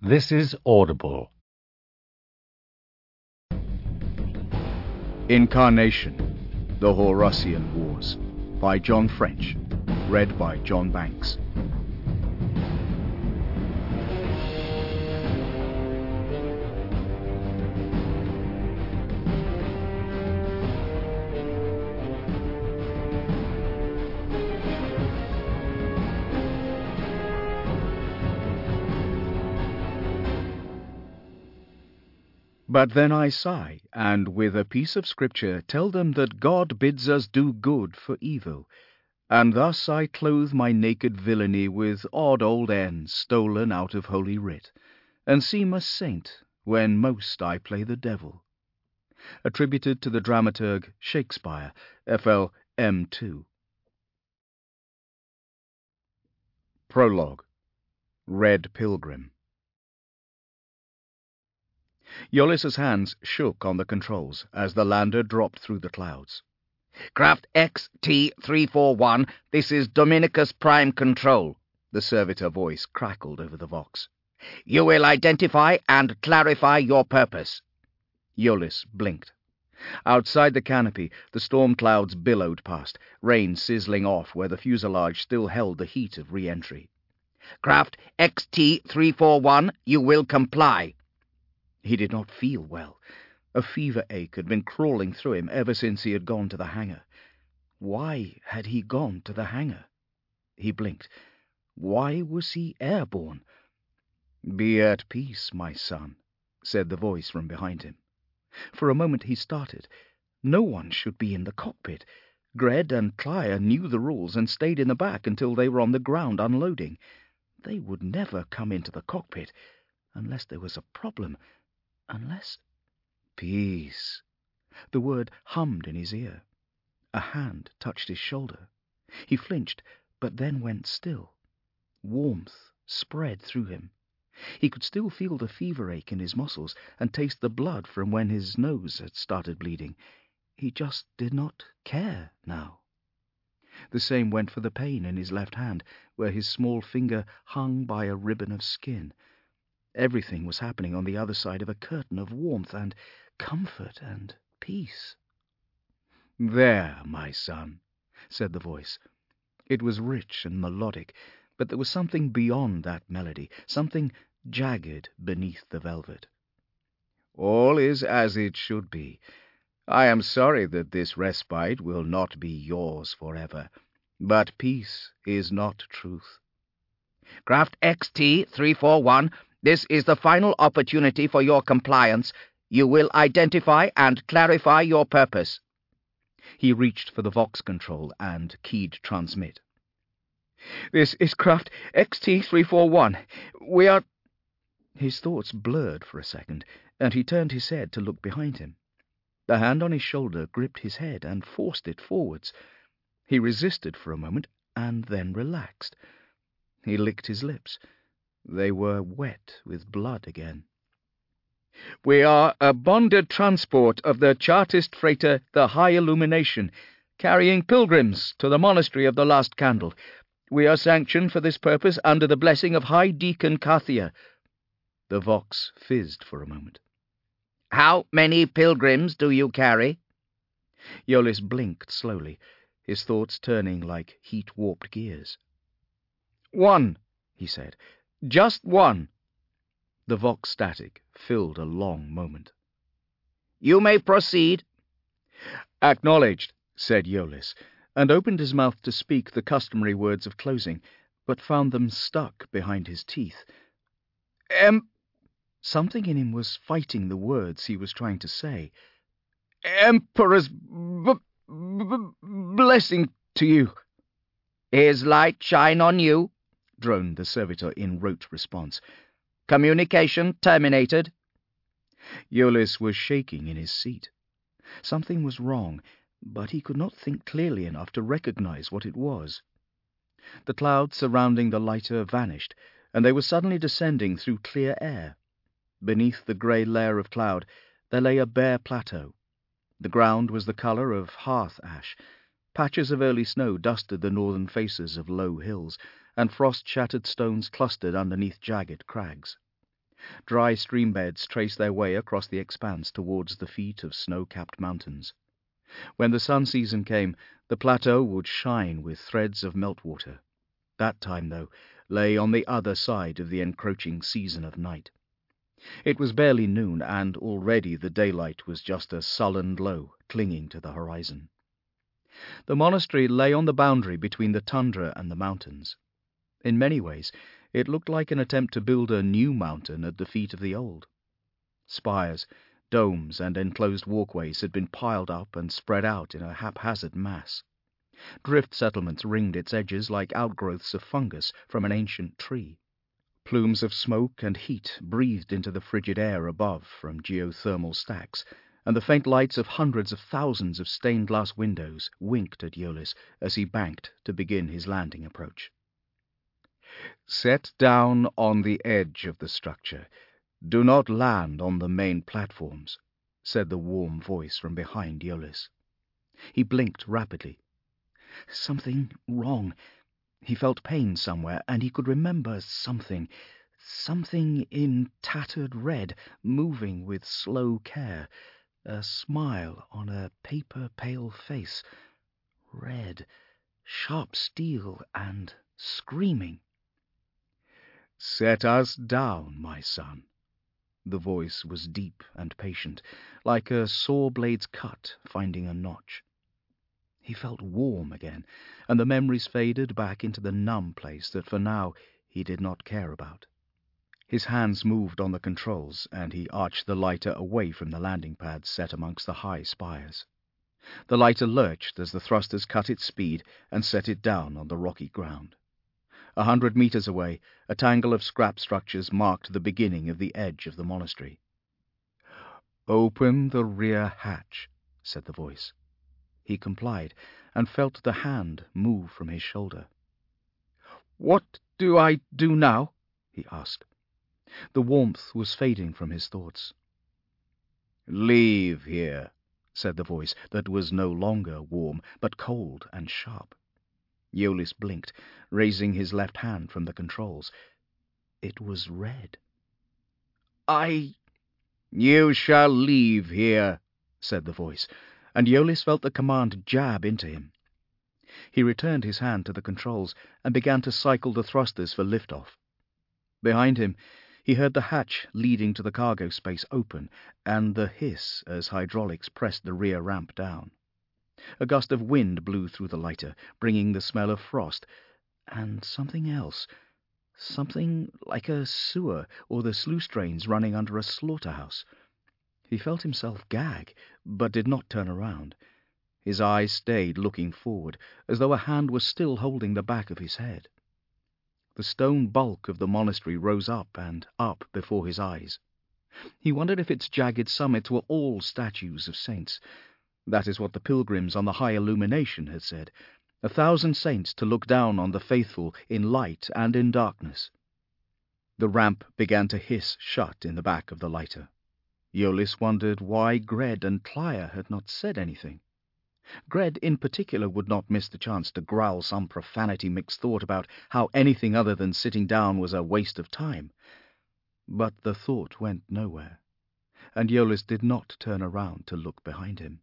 This is Audible. Incarnation, The Horusian Wars, by John French, read by John Banks. But then I sigh, and with a piece of scripture tell them that God bids us do good for evil, and thus I clothe my naked villainy with odd old ends stolen out of Holy Writ, and seem a saint when most I play the devil. Attributed to the dramaturg Shakespeare, FL M2. Prologue. Red Pilgrim. Yolis's hands shook on the controls as the lander dropped through the clouds. Craft XT-341, this is Dominicus Prime Control, the servitor voice crackled over the vox. You will identify and clarify your purpose. Yolis blinked. Outside the canopy, the storm clouds billowed past, rain sizzling off where the fuselage still held the heat of re-entry. Craft XT-341, you will comply. He did not feel well. A fever ache had been crawling through him ever since he had gone to the hangar. Why had he gone to the hangar? He blinked. Why was he airborne? "Be at peace, my son," said the voice from behind him. For a moment he started. No one should be in the cockpit. Gred and Clier knew the rules and stayed in the back until they were on the ground unloading. They would never come into the cockpit unless there was a problem. Unless... Peace. The word hummed in his ear. A hand touched his shoulder. He flinched, but then went still. Warmth spread through him. He could still feel the fever ache in his muscles and taste the blood from when his nose had started bleeding. He just did not care now. The same went for the pain in his left hand, where his small finger hung by a ribbon of skin. Everything was happening on the other side of a curtain of warmth and comfort and peace. "There, my son," said the voice. It was rich and melodic, but there was something beyond that melody, something jagged beneath the velvet. "All is as it should be. I am sorry that this respite will not be yours forever, but peace is not truth." Craft XT-341, this is the final opportunity for your compliance. You will identify and clarify your purpose. He reached for the Vox control and keyed transmit. "This is Craft XT-341. We are..." His thoughts blurred for a second, and he turned his head to look behind him. The hand on his shoulder gripped his head and forced it forwards. He resisted for a moment and then relaxed. He licked his lips. They were wet with blood again. "We are a bonded transport of the Chartist freighter the High Illumination, carrying pilgrims to the Monastery of the Last Candle. We are sanctioned for this purpose under the blessing of High Deacon Kathia." The vox fizzed for a moment. How many pilgrims do you carry? Yolis blinked slowly, his thoughts turning like heat-warped gears. "One," he said. "Just one." The vox static filled a long moment. "You may proceed." "Acknowledged," said Yolis, and opened his mouth to speak the customary words of closing, but found them stuck behind his teeth. Something in him was fighting the words he was trying to say. "Emperor's blessing to you." "His light shine on you," droned the servitor in rote response. "Communication terminated." Yolis was shaking in his seat. Something was wrong, but he could not think clearly enough to recognize what it was. The clouds surrounding the lighter vanished, and they were suddenly descending through clear air. Beneath the grey layer of cloud there lay a bare plateau. The ground was the colour of hearth ash. Patches of early snow dusted the northern faces of low hills, and frost-shattered stones clustered underneath jagged crags. Dry stream beds traced their way across the expanse towards the feet of snow-capped mountains. When the sun season came, the plateau would shine with threads of meltwater. That time, though, lay on the other side of the encroaching season of night. It was barely noon, and already the daylight was just a sullen glow clinging to the horizon. The monastery lay on the boundary between the tundra and the mountains. In many ways, it looked like an attempt to build a new mountain at the feet of the old. Spires, domes, and enclosed walkways had been piled up and spread out in a haphazard mass. Drift settlements ringed its edges like outgrowths of fungus from an ancient tree. Plumes of smoke and heat breathed into the frigid air above from geothermal stacks, and the faint lights of hundreds of thousands of stained-glass windows winked at Iolaus as he banked to begin his landing approach. "Set down on the edge of the structure. Do not land on the main platforms," said the warm voice from behind Iolaus. He blinked rapidly. Something wrong. He felt pain somewhere, and he could remember something in tattered red, moving with slow care, a smile on a paper-pale face, red, sharp steel, and screaming. "Set us down, my son." The voice was deep and patient, like a saw blade's cut finding a notch. He felt warm again, and the memories faded back into the numb place that for now he did not care about. His hands moved on the controls, and he arched the lighter away from the landing pads set amongst the high spires. The lighter lurched as the thrusters cut its speed and set it down on the rocky ground. 100 meters away, a tangle of scrap structures marked the beginning of the edge of the monastery. "Open the rear hatch," said the voice. He complied, and felt the hand move from his shoulder. "What do I do now?" he asked. The warmth was fading from his thoughts. "Leave here," said the voice, that was no longer warm, but cold and sharp. Iolaus blinked, raising his left hand from the controls. It was red. "You shall leave here," said the voice, and Iolaus felt the command jab into him. He returned his hand to the controls and began to cycle the thrusters for liftoff. Behind him, he heard the hatch leading to the cargo space open, and the hiss as hydraulics pressed the rear ramp down. A gust of wind blew through the lighter, bringing the smell of frost, and something else, something like a sewer or the sluice drains running under a slaughterhouse. He felt himself gag, but did not turn around. His eyes stayed looking forward, as though a hand was still holding the back of his head. The stone bulk of the monastery rose up and up before his eyes. He wondered if its jagged summits were all statues of saints. That is what the pilgrims on the high illumination had said, 1,000 saints to look down on the faithful in light and in darkness. The ramp began to hiss shut in the back of the lighter. Iolaus wondered why Gred and Clire had not said anything. Gred in particular would not miss the chance to growl some profanity-mixed thought about how anything other than sitting down was a waste of time. But the thought went nowhere, and Iolaus did not turn around to look behind him.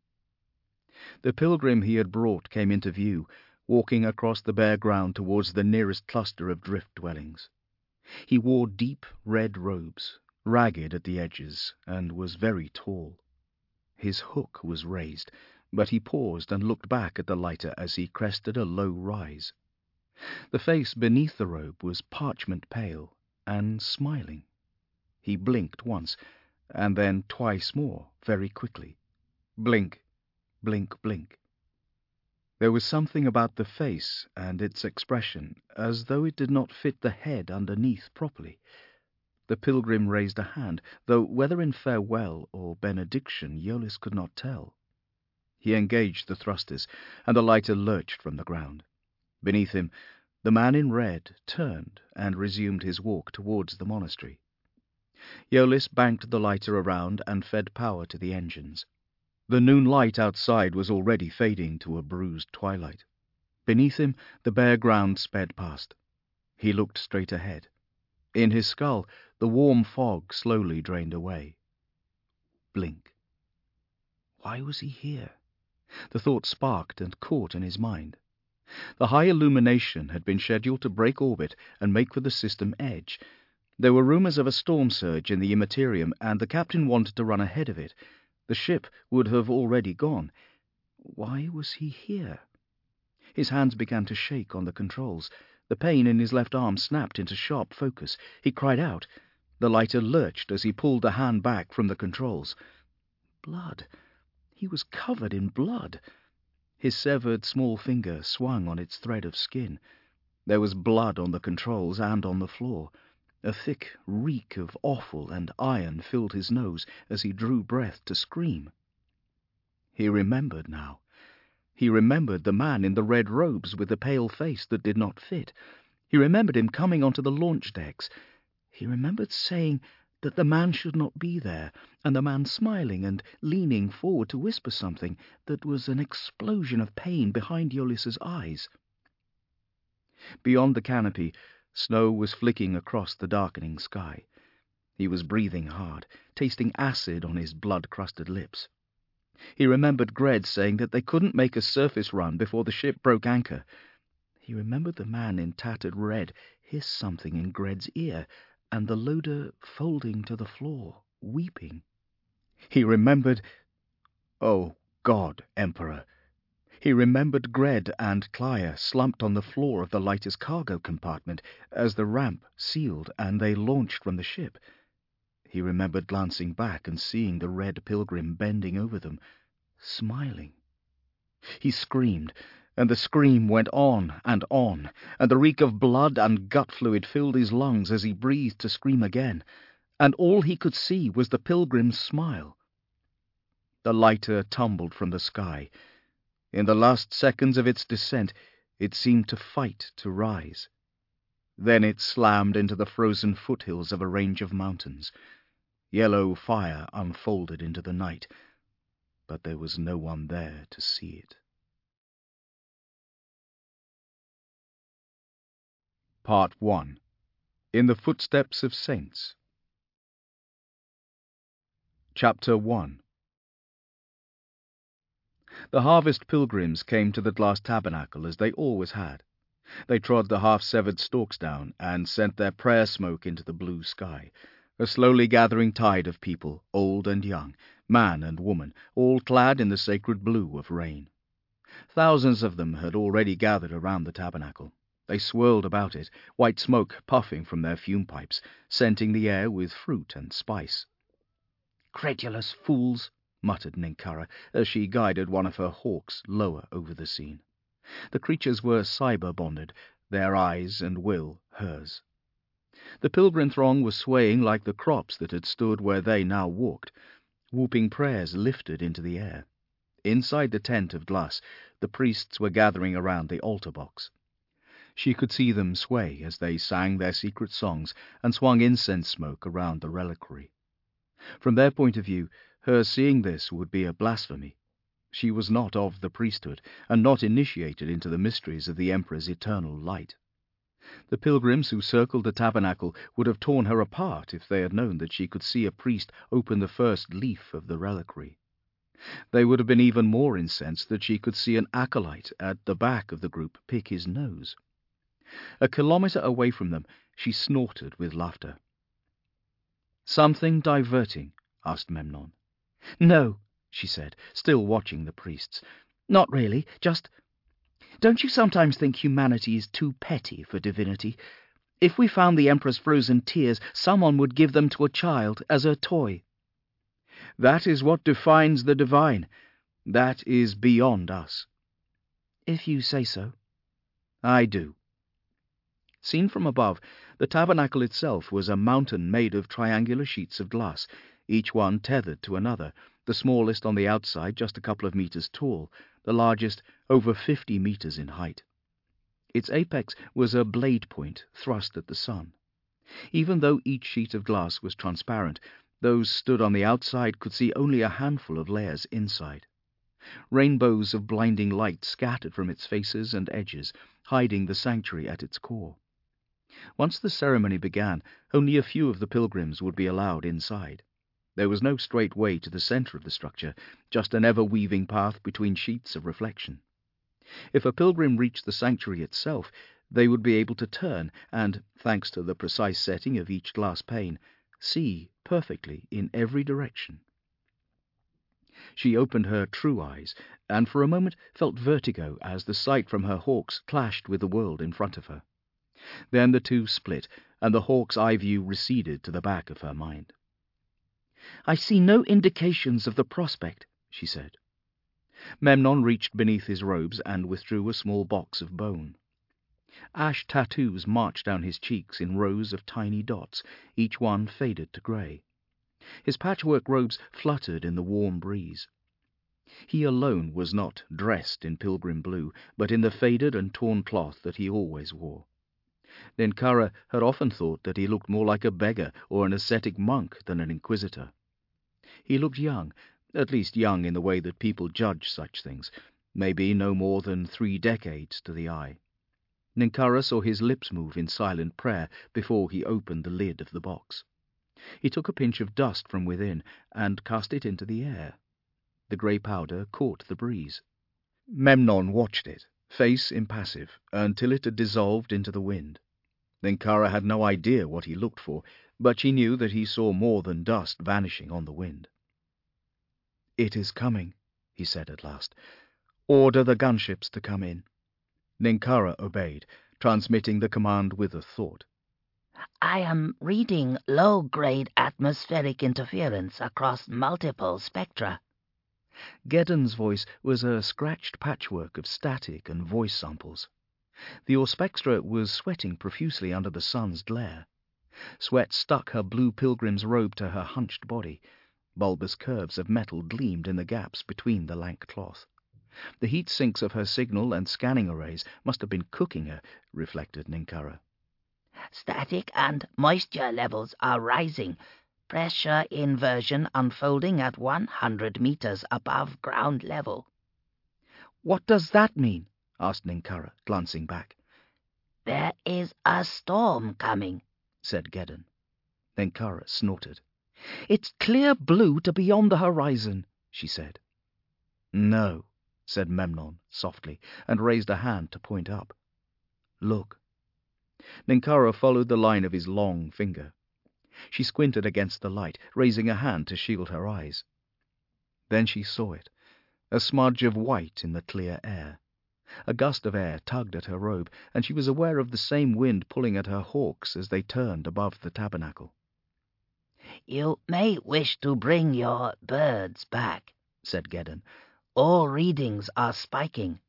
The pilgrim he had brought came into view, walking across the bare ground towards the nearest cluster of drift dwellings. He wore deep red robes, ragged at the edges, and was very tall. His hook was raised, but he paused and looked back at the lighter as he crested a low rise. The face beneath the robe was parchment pale and smiling. He blinked once, and then twice more, very quickly. Blink, blink, blink. There was something about the face and its expression, as though it did not fit the head underneath properly. The pilgrim raised a hand, though whether in farewell or benediction Iolaus could not tell. He engaged the thrusters, and the lighter lurched from the ground. Beneath him, the man in red turned and resumed his walk towards the monastery. Iolaus banked the lighter around and fed power to the engines. The noon light outside was already fading to a bruised twilight. Beneath him, the bare ground sped past. He looked straight ahead. In his skull, The warm fog slowly drained away. Blink. Why was he here? The thought sparked and caught in his mind. The high illumination had been scheduled to break orbit and make for the system edge. There were rumors of a storm surge in the Immaterium, and the captain wanted to run ahead of it. The ship would have already gone. Why was he here? His hands began to shake on the controls. The pain in his left arm snapped into sharp focus. He cried out. The lighter lurched as he pulled the hand back from the controls. Blood. He was covered in blood. His severed small finger swung on its thread of skin. There was blood on the controls and on the floor. A thick reek of offal and iron filled his nose as he drew breath to scream. He remembered now. He remembered the man in the red robes with the pale face that did not fit. He remembered him coming onto the launch decks. He remembered saying that the man should not be there, and the man smiling and leaning forward to whisper something that was an explosion of pain behind Iolaus's eyes. Beyond the canopy, snow was flicking across the darkening sky. He was breathing hard, tasting acid on his blood-crusted lips. He remembered Gred saying that they couldn't make a surface run before the ship broke anchor. He remembered the man in tattered red hiss something in Gred's ear, and the loader folding to the floor, weeping. He remembered... Oh, God, Emperor! He remembered Gred and Clio slumped on the floor of the lighter's cargo compartment as the ramp sealed and they launched from the ship. He remembered glancing back and seeing the red pilgrim bending over them, smiling. He screamed, and the scream went on, and the reek of blood and gut fluid filled his lungs as he breathed to scream again, and all he could see was the pilgrim's smile. The lighter tumbled from the sky. In the last seconds of its descent, it seemed to fight to rise. Then it slammed into the frozen foothills of a range of mountains. Yellow fire unfolded into the night, but there was no one there to see it. Part 1. In the Footsteps of Saints. Chapter 1. The harvest pilgrims came to the glass tabernacle as they always had. They trod the half-severed stalks down and sent their prayer smoke into the blue sky. A slowly gathering tide of people, old and young, man and woman, all clad in the sacred blue of rain. Thousands of them had already gathered around the tabernacle. They swirled about it, white smoke puffing from their fume pipes, scenting the air with fruit and spice. "Credulous fools," muttered Ninkara, as she guided one of her hawks lower over the scene. The creatures were cyber-bonded, their eyes and will hers. The pilgrim throng was swaying like the crops that had stood where they now walked. Whooping prayers lifted into the air. Inside the tent of glass, the priests were gathering around the altar box. She could see them sway as they sang their secret songs and swung incense smoke around the reliquary. From their point of view, her seeing this would be a blasphemy. She was not of the priesthood, and not initiated into the mysteries of the Emperor's eternal light. The pilgrims who circled the tabernacle would have torn her apart if they had known that she could see a priest open the first leaf of the reliquary. They would have been even more incensed that she could see an acolyte at the back of the group pick his nose. A kilometre away from them, she snorted with laughter. "Something diverting?" asked Memnon. "No," she said, still watching the priests. "Not really, just... Don't you sometimes think humanity is too petty for divinity? If we found the Emperor's frozen tears, someone would give them to a child as a toy." "That is what defines the divine. That is beyond us." "If you say so." "I do." Seen from above, the tabernacle itself was a mountain made of triangular sheets of glass, each one tethered to another, the smallest on the outside just a couple of meters tall, the largest over 50 meters in height. Its apex was a blade point thrust at the sun. Even though each sheet of glass was transparent, those stood on the outside could see only a handful of layers inside. Rainbows of blinding light scattered from its faces and edges, hiding the sanctuary at its core. Once the ceremony began, only a few of the pilgrims would be allowed inside. There was no straight way to the centre of the structure, just an ever-weaving path between sheets of reflection. If a pilgrim reached the sanctuary itself, they would be able to turn and, thanks to the precise setting of each glass pane, see perfectly in every direction. She opened her true eyes, and for a moment felt vertigo as the sight from her hawks clashed with the world in front of her. Then the two split, and the hawk's eye view receded to the back of her mind. "I see no indications of the prospect," she said. Memnon reached beneath his robes and withdrew a small box of bone. Ash tattoos marched down his cheeks in rows of tiny dots, each one faded to grey. His patchwork robes fluttered in the warm breeze. He alone was not dressed in pilgrim blue, but in the faded and torn cloth that he always wore. Ninkara had often thought that he looked more like a beggar or an ascetic monk than an inquisitor. He looked young, at least young in the way that people judge such things, maybe no more than 3 decades to the eye. Ninkara saw his lips move in silent prayer before he opened the lid of the box. He took a pinch of dust from within and cast it into the air. The grey powder caught the breeze. Memnon watched it, face impassive, until it had dissolved into the wind. Ninkara had no idea what he looked for, but she knew that he saw more than dust vanishing on the wind. "It is coming," he said at last. "Order the gunships to come in." Ninkara obeyed, transmitting the command with a thought. "I am reading low-grade atmospheric interference across multiple spectra." Geddon's voice was a scratched patchwork of static and voice samples. The Auspextra was sweating profusely under the sun's glare. Sweat stuck her blue pilgrim's robe to her hunched body. Bulbous curves of metal gleamed in the gaps between the lank cloth. The heat sinks of her signal and scanning arrays must have been cooking her, reflected Ninkara. "Static and moisture levels are rising. Pressure inversion unfolding at 100 meters above ground level." "What does that mean?" asked Ninkara, glancing back. "There is a storm coming," said Geddon. Ninkara snorted. "It's clear blue to beyond the horizon," she said. "No," said Memnon softly, and raised a hand to point up. "Look." Ninkara followed the line of his long finger. She squinted against the light, raising a hand to shield her eyes. Then she saw it, a smudge of white in the clear air. A gust of air tugged at her robe, and she was aware of the same wind pulling at her hawks as they turned above the tabernacle. "You may wish to bring your birds back," said Geddon. "All readings are spiking."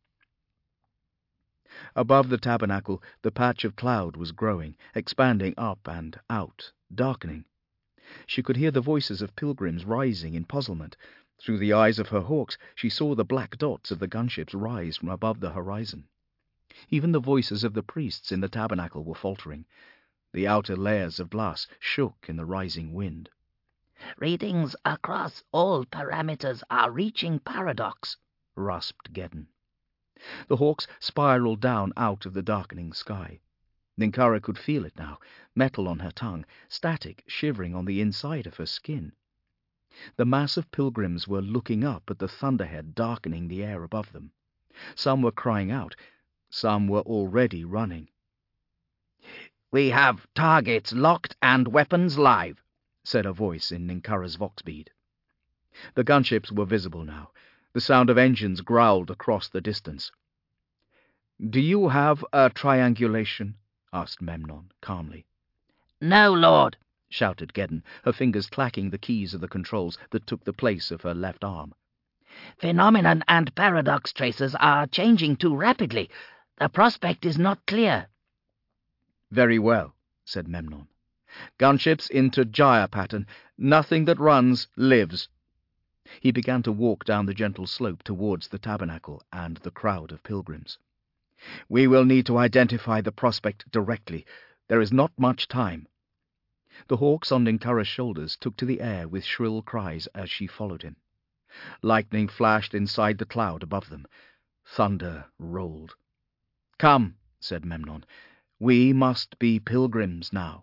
Above the tabernacle, the patch of cloud was growing, expanding up and out, darkening. She could hear the voices of pilgrims rising in puzzlement. Through the eyes of her hawks, she saw the black dots of the gunships rise from above the horizon. Even the voices of the priests in the tabernacle were faltering. The outer layers of glass shook in the rising wind. "Readings across all parameters are reaching paradox," rasped Geddon. The hawks spiraled down out of the darkening sky. Ninkara could feel it now, metal on her tongue, static shivering on the inside of her skin. The mass of pilgrims were looking up at the thunderhead darkening the air above them. Some were crying out, some were already running. "We have targets locked and weapons live," said a voice in Ninkara's voxbead. The gunships were visible now. The sound of engines growled across the distance. "Do you have a triangulation?" asked Memnon calmly. "No, Lord," shouted Geddon, her fingers clacking the keys of the controls that took the place of her left arm. "Phenomenon and paradox tracers are changing too rapidly. The prospect is not clear." "Very well," said Memnon. "Gunships into gyre pattern. Nothing that runs lives." He began to walk down the gentle slope towards the tabernacle and the crowd of pilgrims. "We will need to identify the prospect directly. There is not much time." The hawks on Ninkara's shoulders took to the air with shrill cries as she followed him. Lightning flashed inside the cloud above them. Thunder rolled. "Come," said Memnon. We must be pilgrims now."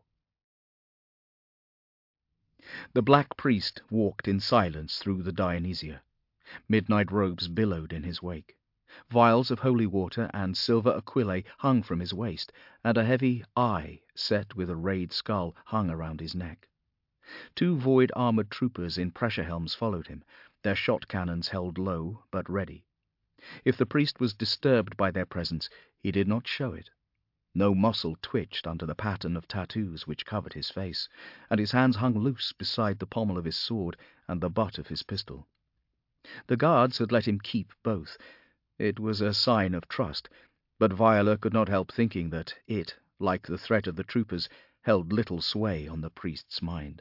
The black priest walked in silence through the Dionysia. Midnight robes billowed in his wake. Vials of holy water and silver aquilae hung from his waist, and a heavy eye set with a rayed skull hung around his neck. 2 void-armoured troopers in pressure helms followed him, their shot cannons held low but ready. If the priest was disturbed by their presence, he did not show it. No muscle twitched under the pattern of tattoos which covered his face, and his hands hung loose beside the pommel of his sword and the butt of his pistol. The guards had let him keep both. It was a sign of trust, but Viola could not help thinking that it, like the threat of the troopers, held little sway on the priest's mind.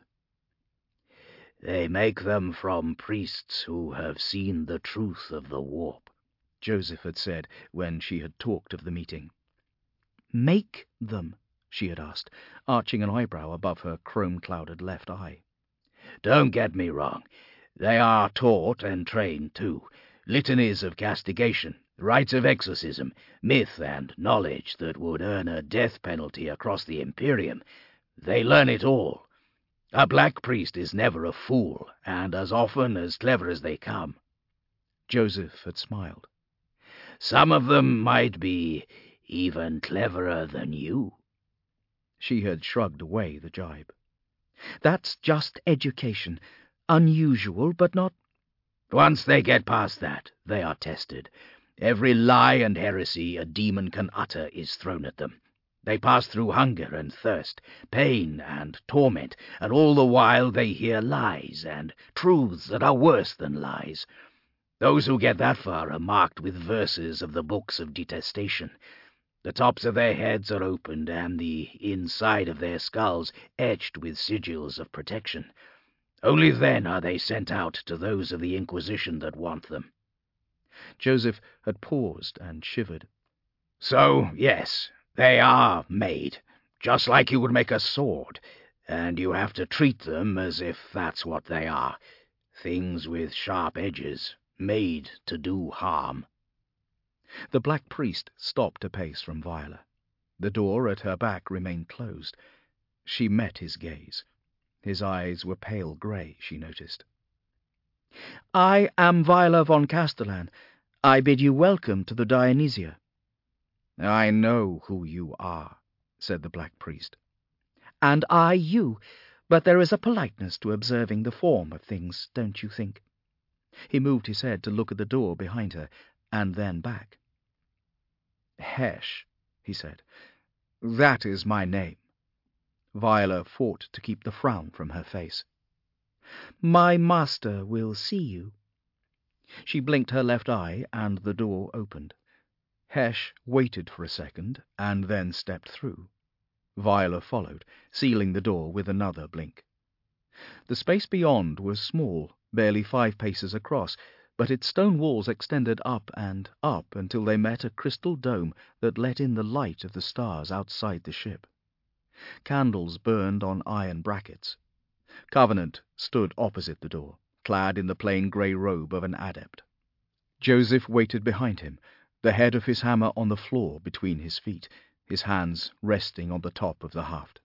"They make them from priests who have seen the truth of the warp," Joseph had said when she had talked of the meeting. "Make them?" she had asked, arching an eyebrow above her chrome-clouded left eye. "Don't get me wrong. They are taught and trained, too. Litanies of castigation, rites of exorcism, myth and knowledge that would earn a death penalty across the Imperium. They learn it all. A black priest is never a fool, and as often as clever as they come." Joseph had smiled. "Some of them might be even cleverer than you." She had shrugged away the jibe. "That's just education. Unusual, but not—" "Once they get past that, they are tested. Every lie and heresy a demon can utter is thrown at them. They pass through hunger and thirst, pain and torment, and all the while they hear lies and truths that are worse than lies. Those who get that far are marked with verses of the books of detestation. The tops of their heads are opened, and the inside of their skulls etched with sigils of protection. Only then are they sent out to those of the Inquisition that want them." Joseph had paused and shivered. "So, yes, they are made, just like you would make a sword, and you have to treat them as if that's what they are, things with sharp edges, made to do harm." The black priest stopped a pace from Viola. The door at her back remained closed. She met his gaze. His eyes were pale grey, she noticed. "I am Viola von Castellan. I bid you welcome to the Dionysia." "I know who you are," said the black priest. "And I you, but there is a politeness to observing the form of things, don't you think?" He moved his head to look at the door behind her, and then back. "Hesh," he said. "That is my name." Viola fought to keep the frown from her face. "My master will see you." She blinked her left eye, and the door opened. Hesh waited for a second, and then stepped through. Viola followed, sealing the door with another blink. The space beyond was small, barely 5 paces across, but its stone walls extended up and up until they met a crystal dome that let in the light of the stars outside the ship. Candles burned on iron brackets. Covenant stood opposite the door, clad in the plain grey robe of an adept. Joseph waited behind him, the head of his hammer on the floor between his feet, his hands resting on the top of the haft.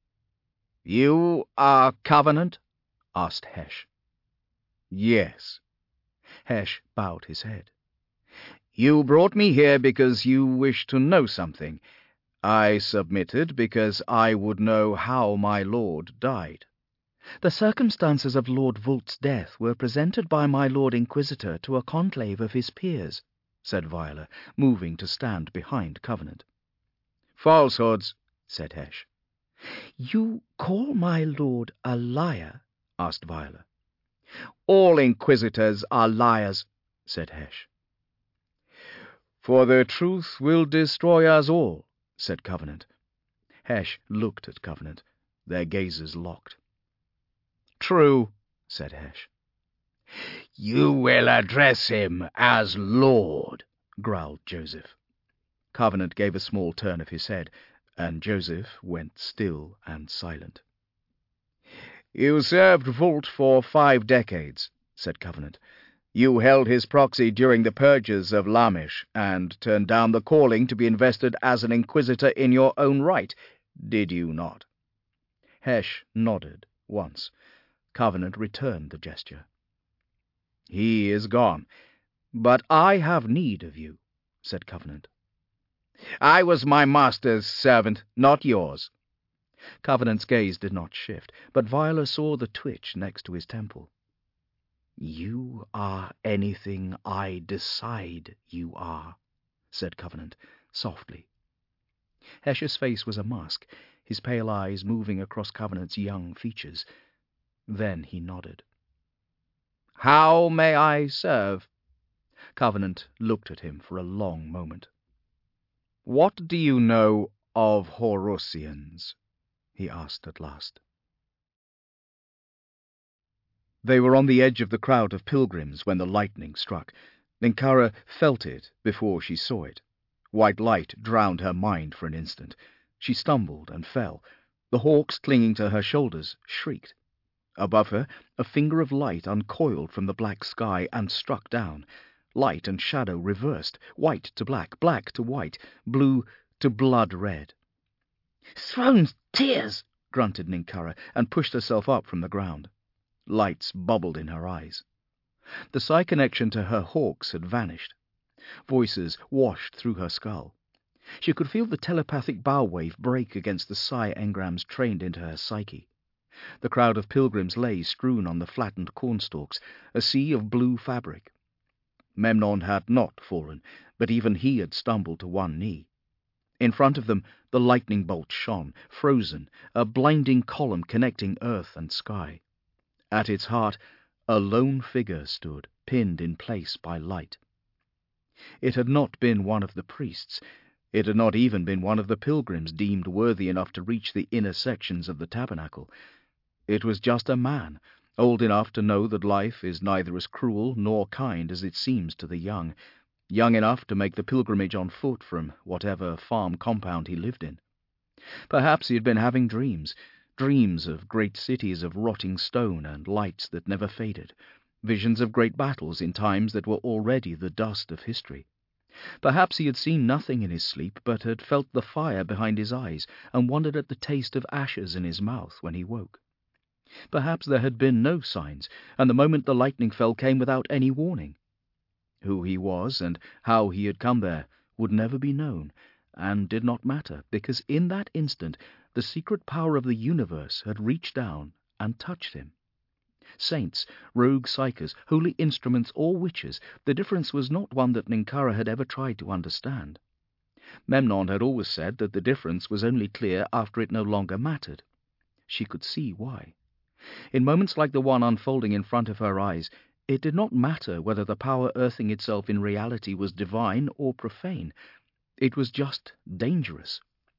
"You are Covenant?" asked Hesh. "Yes." Hesh bowed his head. "You brought me here because you wished to know something. I submitted because I would know how my lord died." "The circumstances of Lord Vult's death were presented by my Lord Inquisitor to a conclave of his peers," said Viola, moving to stand behind Covenant. "Falsehoods," said Hesh. "You call my lord a liar?" asked Viola. "All Inquisitors are liars," said Hesh. "For the truth will destroy us all," said Covenant. Hesh looked at Covenant. Their gazes locked. "True," said Hesh. "You will address him as Lord," growled Joseph. Covenant gave a small turn of his head, and Joseph went still and silent. "You served Vult for 5 decades," said Covenant. You held his proxy during the purges of Lamish, and turned down the calling to be invested as an inquisitor in your own right, did you not?" Hesh nodded once. Covenant returned the gesture. "He is gone, but I have need of you," said Covenant. "I was my master's servant, not yours." Covenant's gaze did not shift, but Viola saw the twitch next to his temple. "You are anything I decide you are," said Covenant, softly. Hesh's face was a mask, his pale eyes moving across Covenant's young features. Then he nodded. "How may I serve?" Covenant looked at him for a long moment. "What do you know of Horusians?" he asked at last. They were on the edge of the crowd of pilgrims when the lightning struck. Ninkara felt it before she saw it. White light drowned her mind for an instant. She stumbled and fell. The hawks clinging to her shoulders shrieked. Above her, a finger of light uncoiled from the black sky and struck down. Light and shadow reversed, white to black, black to white, blue to blood-red. "Throne's tears!" grunted Ninkara, and pushed herself up from the ground. Lights bubbled in her eyes. The psi connection to her hawks had vanished. Voices washed through her skull. She could feel the telepathic bow wave break against the psi engrams trained into her psyche. The crowd of pilgrims lay strewn on the flattened cornstalks, a sea of blue fabric. Memnon had not fallen, but even he had stumbled to one knee. In front of them, the lightning bolt shone, frozen, a blinding column connecting earth and sky. At its heart, a lone figure stood, pinned in place by light. It had not been one of the priests. It had not even been one of the pilgrims deemed worthy enough to reach the inner sections of the tabernacle. It was just a man, old enough to know that life is neither as cruel nor kind as it seems to the young, young enough to make the pilgrimage on foot from whatever farm compound he lived in. Perhaps he had been having dreams of great cities of rotting stone and lights that never faded, visions of great battles in times that were already the dust of history. Perhaps he had seen nothing in his sleep, but had felt the fire behind his eyes and wondered at the taste of ashes in his mouth when he woke. Perhaps there had been no signs, and the moment the lightning fell came without any warning. Who he was and how he had come there would never be known, and did not matter, because in that instant the secret power of the universe had reached down and touched him. Saints, rogue psychers, holy instruments, or witches, the difference was not one that Ninkara had ever tried to understand. Memnon had always said that the difference was only clear after it no longer mattered. She could see why. In moments like the one unfolding in front of her eyes, it did not matter whether the power earthing itself in reality was divine or profane. It was just dangerous.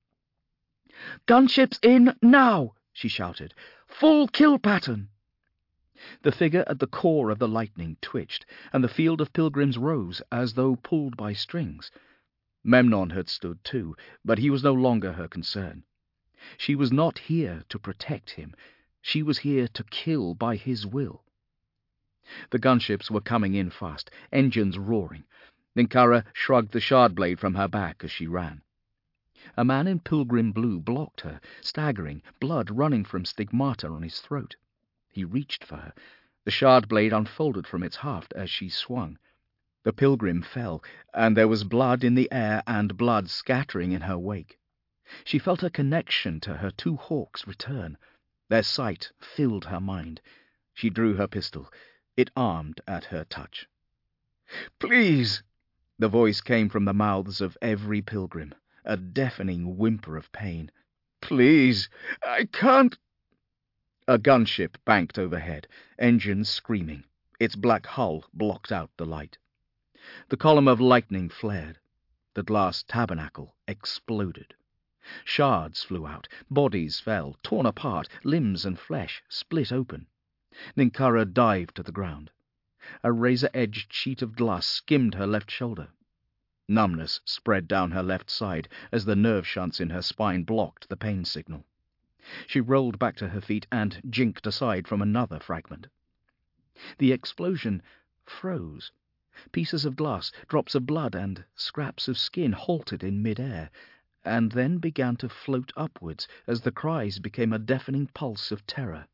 "Gunships in now!" she shouted. "Full kill pattern!" The figure at the core of the lightning twitched, and the field of pilgrims rose as though pulled by strings. Memnon had stood too, but he was no longer her concern. She was not here to protect him. She was here to kill by his will. The gunships were coming in fast, engines roaring. Ninkara shrugged the shard blade from her back as she ran. A man in pilgrim blue blocked her, staggering, blood running from stigmata on his throat. He reached for her. The shard blade unfolded from its haft as she swung. The pilgrim fell, and there was blood in the air and blood scattering in her wake. She felt her connection to her two hawks return. Their sight filled her mind. She drew her pistol. It armed at her touch. "Please!" The voice came from the mouths of every pilgrim, a deafening whimper of pain. "Please! I can't—" A gunship banked overhead, engines screaming. Its black hull blocked out the light. The column of lightning flared. The glass tabernacle exploded. Shards flew out, bodies fell, torn apart, limbs and flesh split open. Ninkara dived to the ground. A razor-edged sheet of glass skimmed her left shoulder. Numbness spread down her left side as the nerve shunts in her spine blocked the pain signal. She rolled back to her feet and jinked aside from another fragment. The explosion froze. Pieces of glass, drops of blood, and scraps of skin halted in mid-air, and then began to float upwards as the cries became a deafening pulse of terror.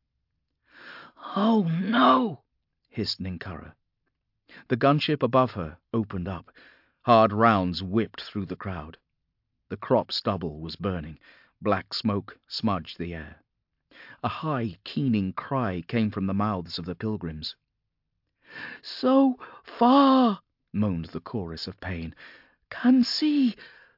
"Oh, no!" hissed Ninkara. The gunship above her opened up. Hard rounds whipped through the crowd. The crop stubble was burning. Black smoke smudged the air. A high, keening cry came from the mouths of the pilgrims. "So far," moaned the chorus of pain. "Can see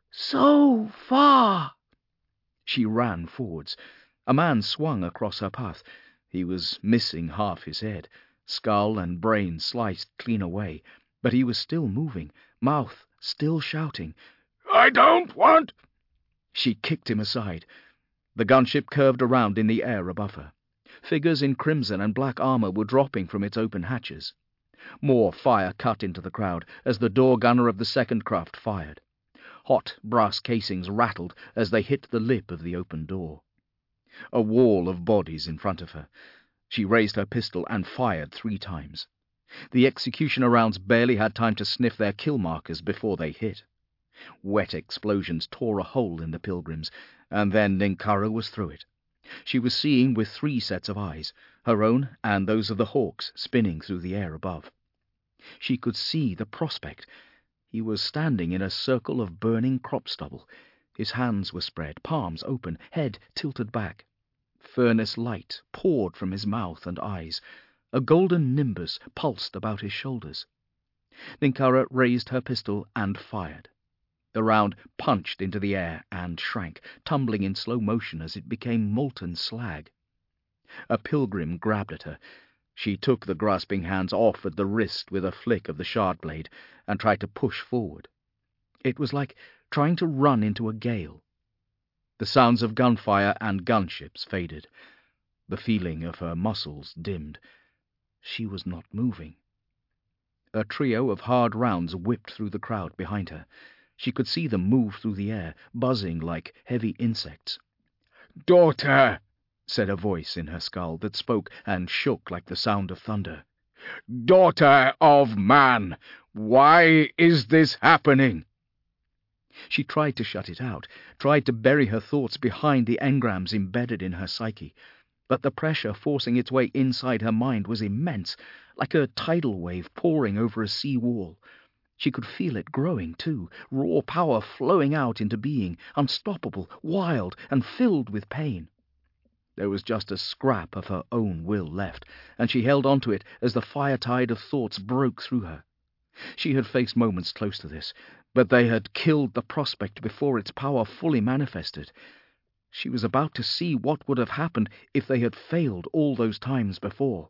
so far." She ran forwards. A man swung across her path. He was missing half his head, skull and brain sliced clean away, but he was still moving, mouth still shouting. "I don't want—" She kicked him aside. The gunship curved around in the air above her. Figures in crimson and black armour were dropping from its open hatches. More fire cut into the crowd as the door gunner of the second craft fired. Hot brass casings rattled as they hit the lip of the open door. A wall of bodies in front of her. She raised her pistol and fired 3 times. The executioner rounds barely had time to sniff their kill markers before they hit. Wet explosions tore a hole in the pilgrims, and then Ninkara was through it. She was seeing with 3 sets of eyes, her own and those of the hawks spinning through the air above. She could see the prospect. He was standing in a circle of burning crop stubble. His hands were spread, palms open, head tilted back. Furnace light poured from his mouth and eyes. A golden nimbus pulsed about his shoulders. Ninkara raised her pistol and fired. The round punched into the air and shrank, tumbling in slow motion as it became molten slag. A pilgrim grabbed at her. She took the grasping hands off at the wrist with a flick of the shard blade and tried to push forward. It was like trying to run into a gale. The sounds of gunfire and gunships faded. The feeling of her muscles dimmed. She was not moving. A trio of hard rounds whipped through the crowd behind her. She could see them move through the air, buzzing like heavy insects. "Daughter!" said a voice in her skull that spoke and shook like the sound of thunder. "Daughter of man! Why is this happening?" She tried to shut it out, tried to bury her thoughts behind the engrams embedded in her psyche, but the pressure forcing its way inside her mind was immense, like a tidal wave pouring over a sea wall. She could feel it growing, too, raw power flowing out into being, unstoppable, wild, and filled with pain. There was just a scrap of her own will left, and she held on to it as the fire tide of thoughts broke through her. She had faced moments close to this, but they had killed the prospect before its power fully manifested. She was about to see what would have happened if they had failed all those times before.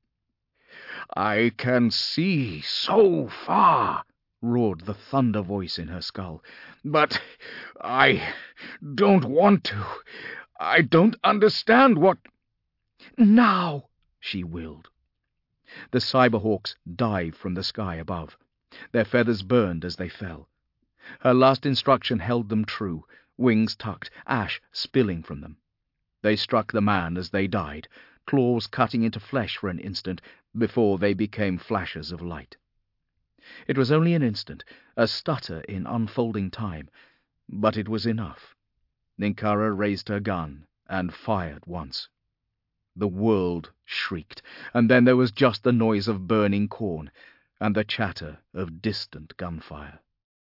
"I can see so far," roared the thunder voice in her skull, "but I don't want to. I don't understand what—" "Now!" she willed. The cyberhawks dived from the sky above. Their feathers burned as they fell. Her last instruction held them true, wings tucked, ash spilling from them. They struck the man as they died, claws cutting into flesh for an instant before they became flashes of light. It was only an instant, a stutter in unfolding time, but it was enough. Ninkara raised her gun and fired once. The world shrieked, and then there was just the noise of burning corn and the chatter of distant gunfire.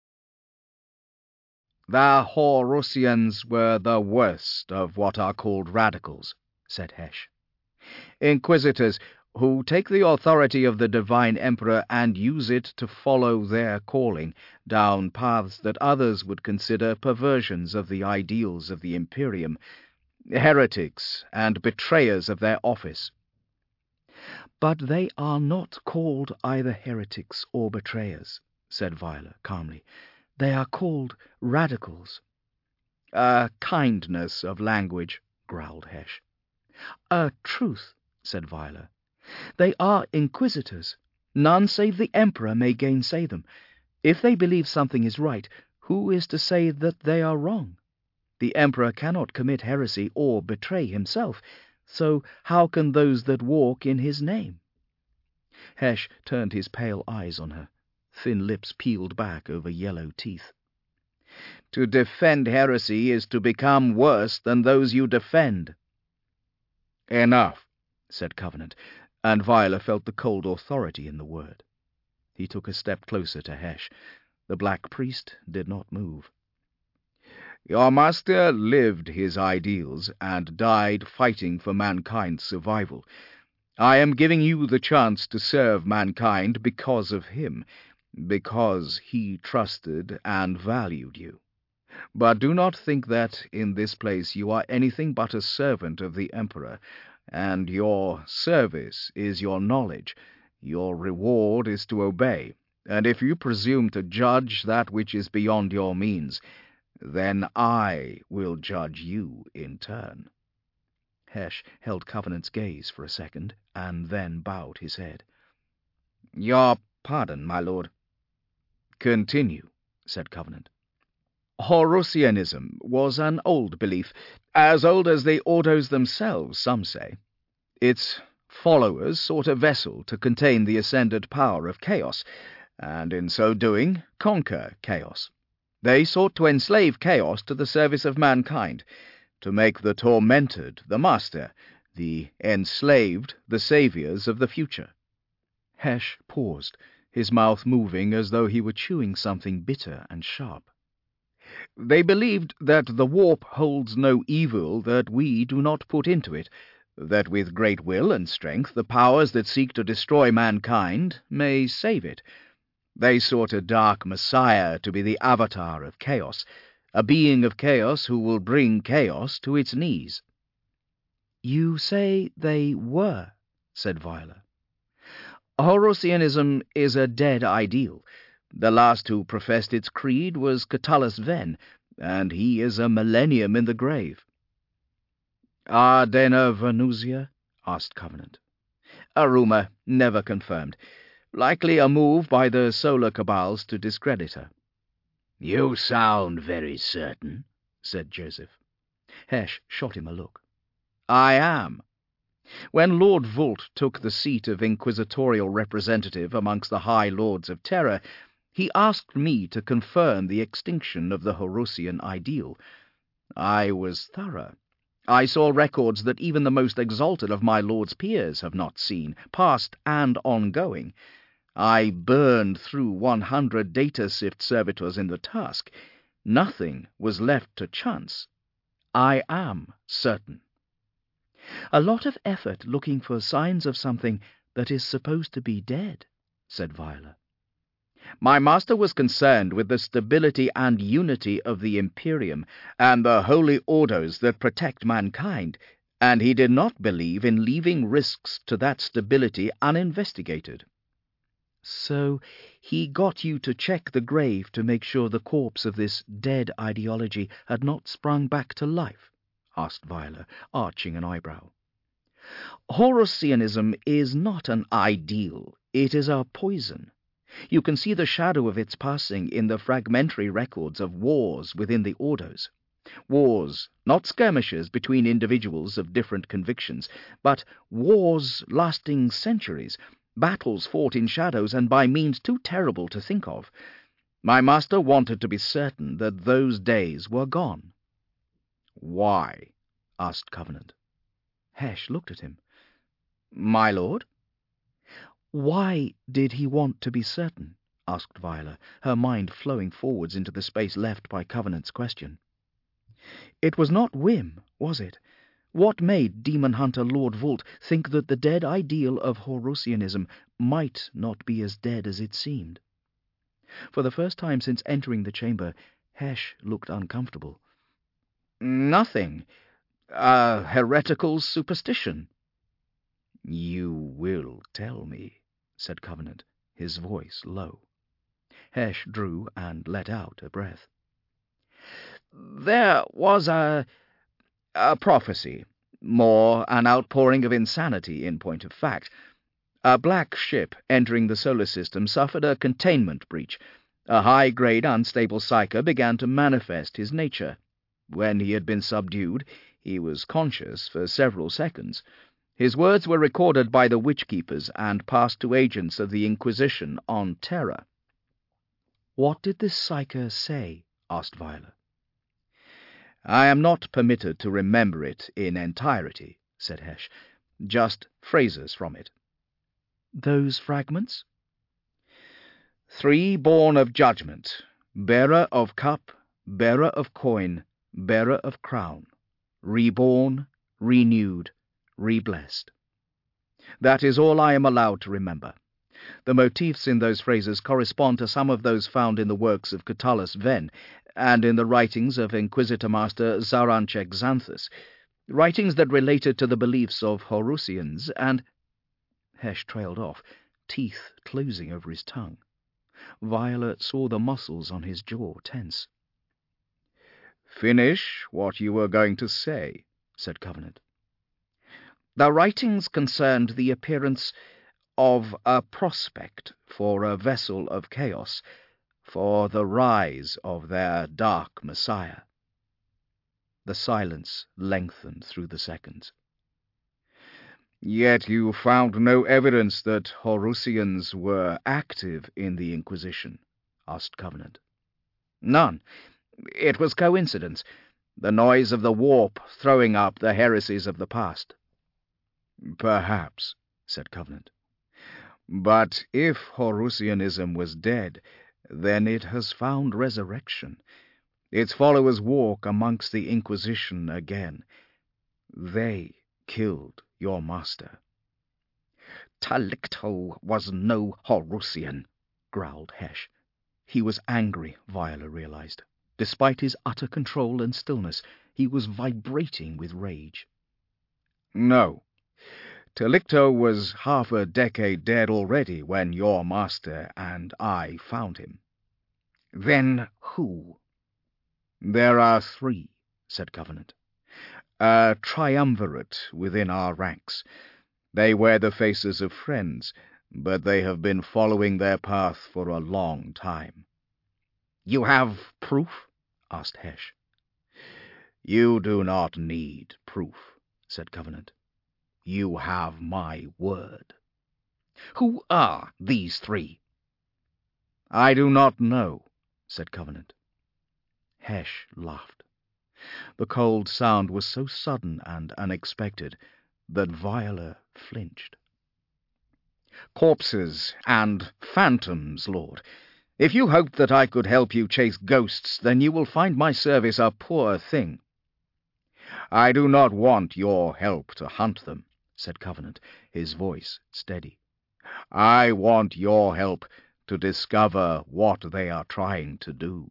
"The Horusians were the worst of what are called radicals," said Hesh. "Inquisitors who take the authority of the Divine Emperor and use it to follow their calling down paths that others would consider perversions of the ideals of the Imperium, heretics and betrayers of their office." "But they are not called either heretics or betrayers," said Viola calmly. "They are called radicals." "A kindness of language," growled Hesh. "A truth," said Viola. "They are inquisitors. None save the Emperor may gainsay them. If they believe something is right, who is to say that they are wrong? The Emperor cannot commit heresy or betray himself, so how can those that walk in his name?" Hesh turned his pale eyes on her, thin lips peeled back over yellow teeth. To defend heresy is to become worse than those you defend. Enough, said Covenant, and Viola felt the cold authority in the word. He took a step closer to Hesh. The Black Priest did not move. Your master lived his ideals and died fighting for mankind's survival. I am giving you the chance to serve mankind because of him, because he trusted and valued you. But do not think that in this place you are anything but a servant of the Emperor, and your service is your knowledge. Your reward is to obey, and if you presume to judge that which is beyond your means, then I will judge you in turn. Hesh held Covenant's gaze for a second, and then bowed his head. Your pardon, my lord. Continue, said Covenant. Horusianism was an old belief, as old as the Ordos themselves, some say. Its followers sought a vessel to contain the ascended power of chaos, and in so doing conquer chaos. They sought to enslave chaos to the service of mankind, to make the tormented the master, the enslaved the saviours of the future. Hesh paused, his mouth moving as though he were chewing something bitter and sharp. They believed that the warp holds no evil that we do not put into it, that with great will and strength the powers that seek to destroy mankind may save it. They sought a dark messiah to be the avatar of chaos, a being of chaos who will bring chaos to its knees. You say they were, said Viola. Horusianism is a dead ideal. The last who professed its creed was Catullus Ven, and he is a millennium in the grave. Ardena Venusia? Asked Covenant. A rumour, never confirmed. Likely a move by the solar cabals to discredit her. You sound very certain, said Joseph. Hesh shot him a look. I am. When Lord Vult took the seat of inquisitorial representative amongst the High Lords of Terror, he asked me to confirm the extinction of the Horusian ideal. I was thorough. I saw records that even the most exalted of my lord's peers have not seen, past and ongoing. I burned through 100 data sift servitors in the task. Nothing was left to chance. I am certain. A lot of effort looking for signs of something that is supposed to be dead, said Viola. My master was concerned with the stability and unity of the Imperium and the holy orders that protect mankind, and he did not believe in leaving risks to that stability uninvestigated. So he got you to check the grave to make sure the corpse of this dead ideology had not sprung back to life? Asked Viola, arching an eyebrow. Horusianism is not an ideal, it is a poison. You can see the shadow of its passing in the fragmentary records of wars within the Ordos. Wars, not skirmishes between individuals of different convictions, but wars lasting centuries, battles fought in shadows and by means too terrible to think of. My master wanted to be certain that those days were gone. Why? Asked Covenant. Hesh looked at him. My lord? Why did he want to be certain? Asked Viola, her mind flowing forwards into the space left by Covenant's question. It was not whim, was it? What made demon hunter Lord Vult think that the dead ideal of Horusianism might not be as dead as it seemed? For the first time since entering the chamber, Hesh looked uncomfortable. Nothing. A heretical superstition. You will tell me, said Covenant, his voice low. Hesh drew and let out a breath. There was a prophecy, more an outpouring of insanity in point of fact. A black ship entering the solar system suffered a containment breach. A high-grade unstable psyker began to manifest his nature. When he had been subdued, he was conscious for several seconds. His words were recorded by the witch-keepers and passed to agents of the Inquisition on terror. "What did this psyker say?" asked Viola. "I am not permitted to remember it in entirety," said Hesh. "Just phrases from it." "Those fragments?" "3 born of judgment, bearer of cup, bearer of coin, bearer of crown, reborn, renewed, reblessed. That is all I am allowed to remember. The motifs in those phrases correspond to some of those found in the works of Catullus Ven, and in the writings of Inquisitor Master Zaranchek Xanthus, writings that related to the beliefs of Horusians and—" Hesh trailed off, teeth closing over his tongue. Viola saw the muscles on his jaw tense. "Finish what you were going to say," said Covenant. "The writings concerned the appearance of a prospect for a vessel of chaos, for the rise of their dark messiah." The silence lengthened through the seconds. "Yet you found no evidence that Horusians were active in the Inquisition?" asked Covenant. "None. It was coincidence, the noise of the warp throwing up the heresies of the past." "Perhaps," said Covenant. "But if Horusianism was dead, then it has found resurrection. Its followers walk amongst the Inquisition again. They killed your master." "Talicto was no Horusian," growled Hesh. He was angry, Viola realized. Despite his utter control and stillness, he was vibrating with rage. "No. Talicto was half a decade dead already when your master and I found him." "Then who?" "There are 3, said Covenant. "A triumvirate within our ranks. They wear the faces of friends, but they have been following their path for a long time." "You have proof?" asked Hesh. "You do not need proof," said Covenant. "You have my word." "Who are these 3? "I do not know," said Covenant. Hesh laughed. The cold sound was so sudden and unexpected that Viola flinched. "Corpses and phantoms, Lord. If you hoped that I could help you chase ghosts, then you will find my service a poor thing." "I do not want your help to hunt them," said Covenant, his voice steady. "I want your help to discover what they are trying to do."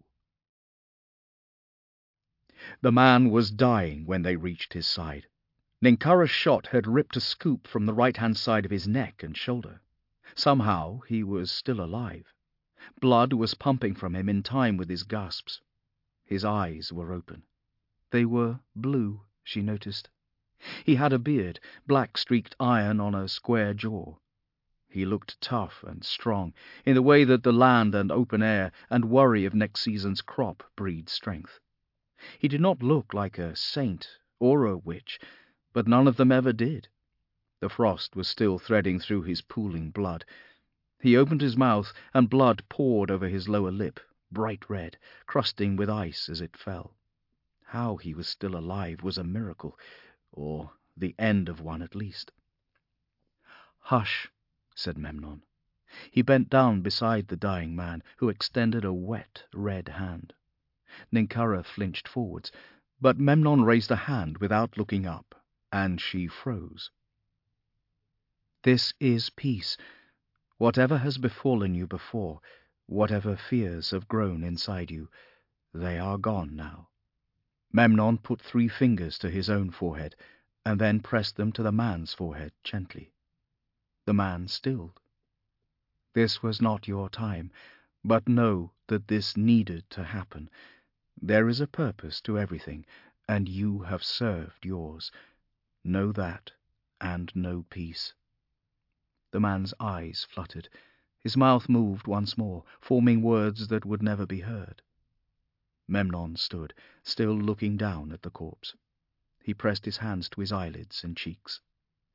The man was dying when they reached his side. Ninkara's shot had ripped a scoop from the right-hand side of his neck and shoulder. Somehow he was still alive. Blood was pumping from him in time with his gasps. His eyes were open. They were blue, she noticed. He had a beard, black-streaked iron on a square jaw. He looked tough and strong, in the way that the land and open air and worry of next season's crop breed strength. He did not look like a saint or a witch, but none of them ever did. The frost was still threading through his pooling blood. He opened his mouth, and blood poured over his lower lip, bright red, crusting with ice as it fell. How he was still alive was a miracle, or the end of one at least. "Hush," said Memnon. He bent down beside the dying man, who extended a wet, red hand. Ninkara flinched forwards, but Memnon raised a hand without looking up, and she froze. "This is peace. Whatever has befallen you before, whatever fears have grown inside you, they are gone now." Memnon put 3 fingers to his own forehead, and then pressed them to the man's forehead gently. The man stilled. "This was not your time, but know that this needed to happen. There is a purpose to everything, and you have served yours. Know that, and know peace." The man's eyes fluttered. His mouth moved once more, forming words that would never be heard. Memnon stood, still looking down at the corpse. He pressed his hands to his eyelids and cheeks.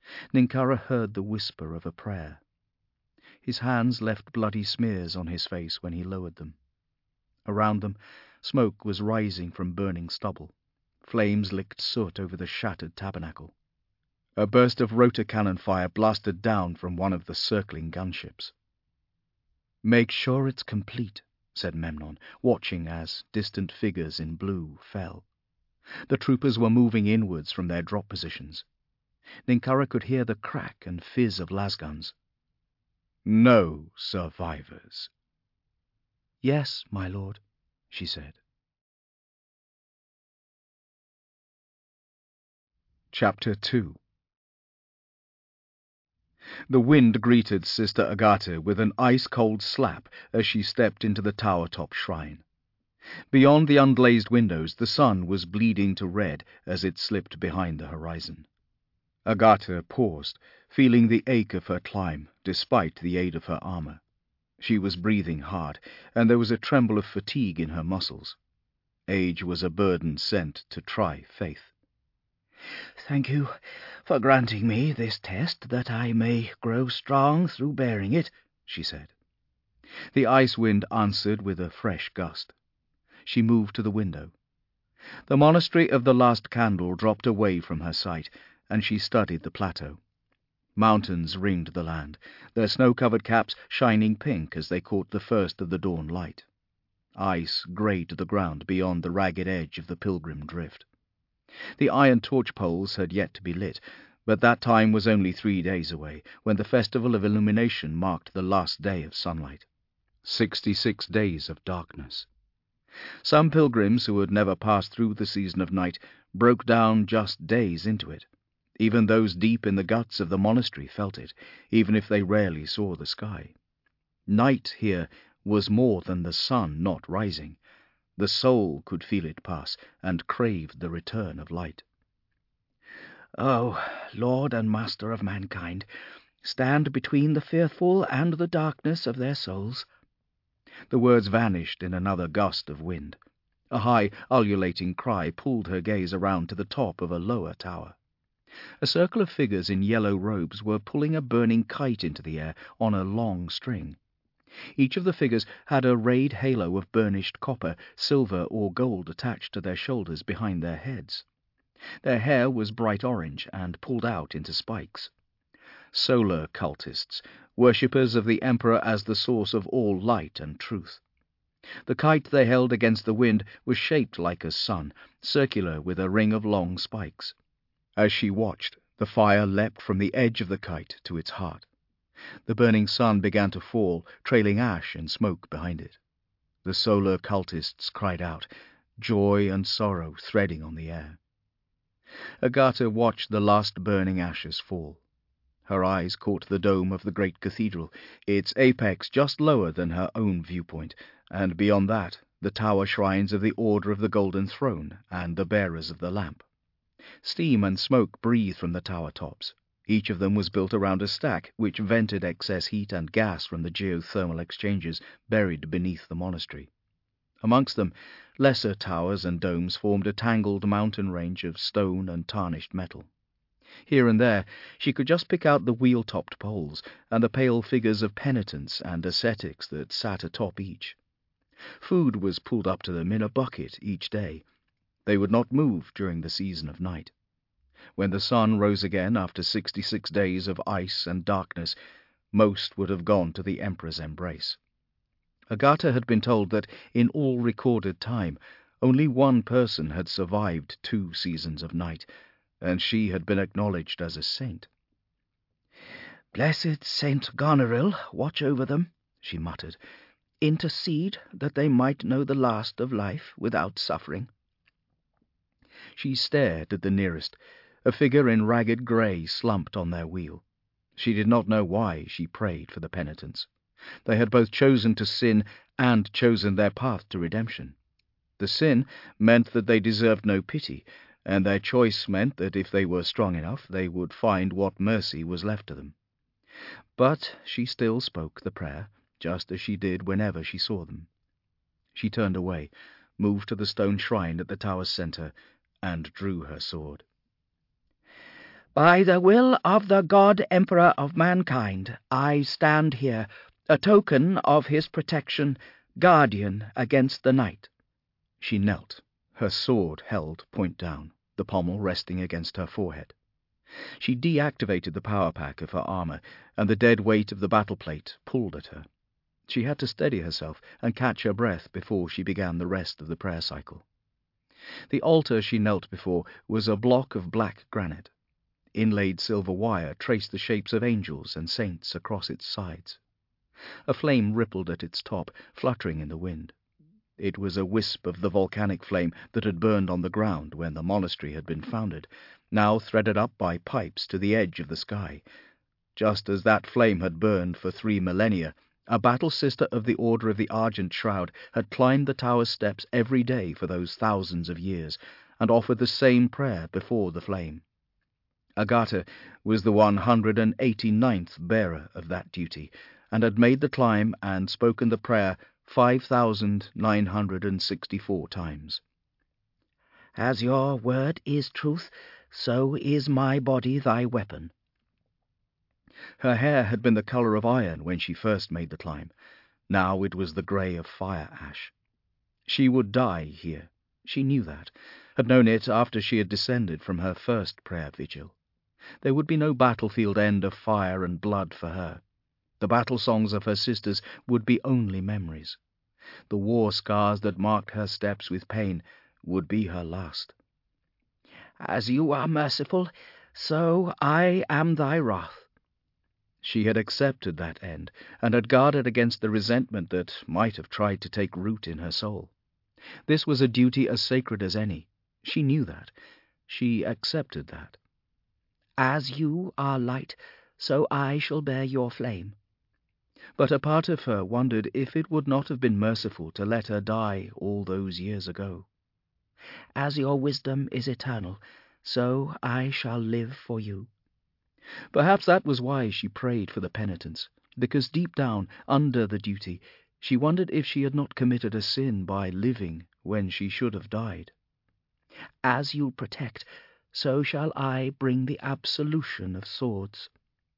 Ninkara heard the whisper of a prayer. His hands left bloody smears on his face when he lowered them. Around them, smoke was rising from burning stubble. Flames licked soot over the shattered tabernacle. A burst of rotor cannon fire blasted down from one of the circling gunships. "Make sure it's complete," said Memnon, watching as distant figures in blue fell. The troopers were moving inwards from their drop positions. Ninkara could hear the crack and fizz of lasguns. "No survivors." "Yes, my lord," she said. Chapter 2. The wind greeted Sister Agatha with an ice-cold slap as she stepped into the tower-top shrine. Beyond the unglazed windows, the sun was bleeding to red as it slipped behind the horizon. Agatha paused, feeling the ache of her climb, despite the aid of her armor. She was breathing hard, and there was a tremble of fatigue in her muscles. Age was a burden sent to try faith. "Thank you for granting me this test, that I may grow strong through bearing it," she said. The ice wind answered with a fresh gust. She moved to the window. The monastery of the Last Candle dropped away from her sight, and she studied the plateau. Mountains ringed the land, their snow-covered caps shining pink as they caught the first of the dawn light. Ice greyed the ground beyond the ragged edge of the Pilgrim Drift. The iron torch poles had yet to be lit, but that time was only 3 days away, when the festival of illumination marked the last day of sunlight. 66 days of darkness. Some pilgrims who had never passed through the season of night broke down just days into it. Even those deep in the guts of the monastery felt it, even if they rarely saw the sky. Night here was more than the sun not rising. The soul could feel it pass, and craved the return of light. "O Lord and Master of mankind, stand between the fearful and the darkness of their souls." The words vanished in another gust of wind. A high, ululating cry pulled her gaze around to the top of a lower tower. A circle of figures in yellow robes were pulling a burning kite into the air on a long string. Each of the figures had a rayed halo of burnished copper, silver, or gold attached to their shoulders behind their heads. Their hair was bright orange and pulled out into spikes. Solar cultists, worshippers of the Emperor as the source of all light and truth. The kite they held against the wind was shaped like a sun, circular with a ring of long spikes. As she watched, the fire leapt from the edge of the kite to its heart. The burning sun began to fall, trailing ash and smoke behind it. The solar cultists cried out, joy and sorrow threading on the air. Agatha watched the last burning ashes fall. Her eyes caught the dome of the great cathedral, its apex just lower than her own viewpoint, and beyond that, the tower shrines of the Order of the Golden Throne and the Bearers of the Lamp. Steam and smoke breathed from the tower tops. Each of them was built around a stack which vented excess heat and gas from the geothermal exchanges buried beneath the monastery. Amongst them, lesser towers and domes formed a tangled mountain range of stone and tarnished metal. Here and there she could just pick out the wheel-topped poles and the pale figures of penitents and ascetics that sat atop each. Food was pulled up to them in a bucket each day. They would not move during the season of night. When the sun rose again after 66 days of ice and darkness, most would have gone to the Emperor's embrace. Agatha had been told that in all recorded time only one person had survived 2 seasons of night, and she had been acknowledged as a saint. "Blessed Saint Goneril, watch over them," she muttered. "Intercede that they might know the last of life without suffering." She stared at the nearest, a figure in ragged grey slumped on their wheel. She did not know why she prayed for the penitents. They had both chosen to sin and chosen their path to redemption. The sin meant that they deserved no pity, and their choice meant that if they were strong enough, they would find what mercy was left to them. But she still spoke the prayer, just as she did whenever she saw them. She turned away, moved to the stone shrine at the tower's centre, and drew her sword. By the will of the God Emperor of mankind, I stand here, a token of his protection, guardian against the night." She knelt, her sword held point down, the pommel resting against her forehead. She deactivated the power pack of her armor, and the dead weight of the battle plate pulled at her. She had to steady herself and catch her breath before she began the rest of the prayer cycle. The altar she knelt before was a block of black granite. Inlaid silver wire traced the shapes of angels and saints across its sides. A flame rippled at its top, fluttering in the wind. It was a wisp of the volcanic flame that had burned on the ground when the monastery had been founded, now threaded up by pipes to the edge of the sky. Just as that flame had burned for 3 millennia, a battle sister of the Order of the Argent Shroud had climbed the tower's steps every day for those thousands of years, and offered the same prayer before the flame. Agatha was the 189th bearer of that duty, and had made the climb and spoken the prayer 5,964 times. "As your word is truth, so is my body thy weapon." Her hair had been the color of iron when she first made the climb. Now it was the grey of fire ash. She would die here. She knew that, had known it after she had descended from her first prayer vigil. There would be no battlefield end of fire and blood for her. The battle songs of her sisters would be only memories. The war scars that marked her steps with pain would be her last. "As you are merciful, so I am thy wrath." She had accepted that end, and had guarded against the resentment that might have tried to take root in her soul. This was a duty as sacred as any. She knew that. She accepted that. "As you are light, so I shall bear your flame." But a part of her wondered if it would not have been merciful to let her die all those years ago. "As your wisdom is eternal, so I shall live for you." Perhaps that was why she prayed for the penitence, because deep down, under the duty, she wondered if she had not committed a sin by living when she should have died. "As you protect, so shall I bring the absolution of swords."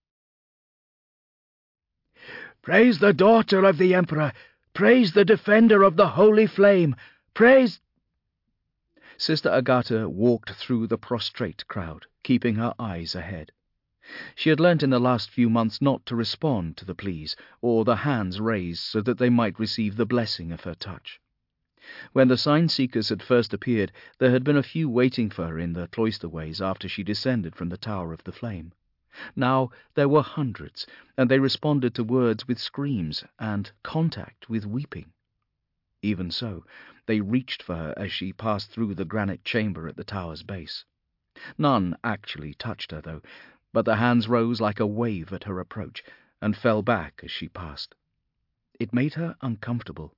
"Praise the daughter of the Emperor! Praise the defender of the holy flame! Praise—" Sister Agatha walked through the prostrate crowd, keeping her eyes ahead. She had learnt in the last few months not to respond to the pleas, or the hands raised so that they might receive the blessing of her touch. When the sign-seekers had first appeared, there had been a few waiting for her in the cloisterways after she descended from the Tower of the Flame. Now there were hundreds, and they responded to words with screams and contact with weeping. Even so, they reached for her as she passed through the granite chamber at the tower's base. None actually touched her, though, but the hands rose like a wave at her approach, and fell back as she passed. It made her uncomfortable.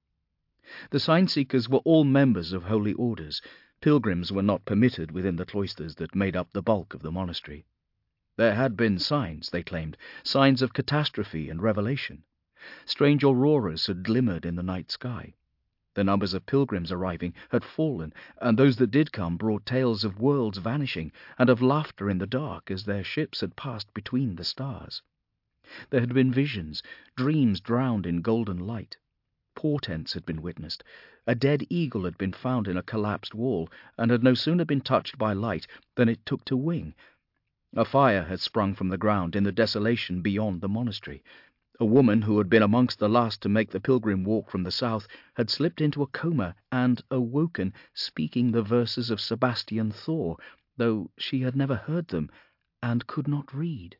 The sign-seekers were all members of holy orders. Pilgrims were not permitted within the cloisters that made up the bulk of the monastery. There had been signs, they claimed, signs of catastrophe and revelation. Strange auroras had glimmered in the night sky. The numbers of pilgrims arriving had fallen, and those that did come brought tales of worlds vanishing and of laughter in the dark as their ships had passed between the stars. There had been visions, dreams drowned in golden light. Portents had been witnessed. A dead eagle had been found in a collapsed wall, and had no sooner been touched by light than it took to wing. A fire had sprung from the ground in the desolation beyond the monastery. A woman who had been amongst the last to make the pilgrim walk from the south had slipped into a coma and awoken speaking the verses of Sebastian Thaw, though she had never heard them and could not read.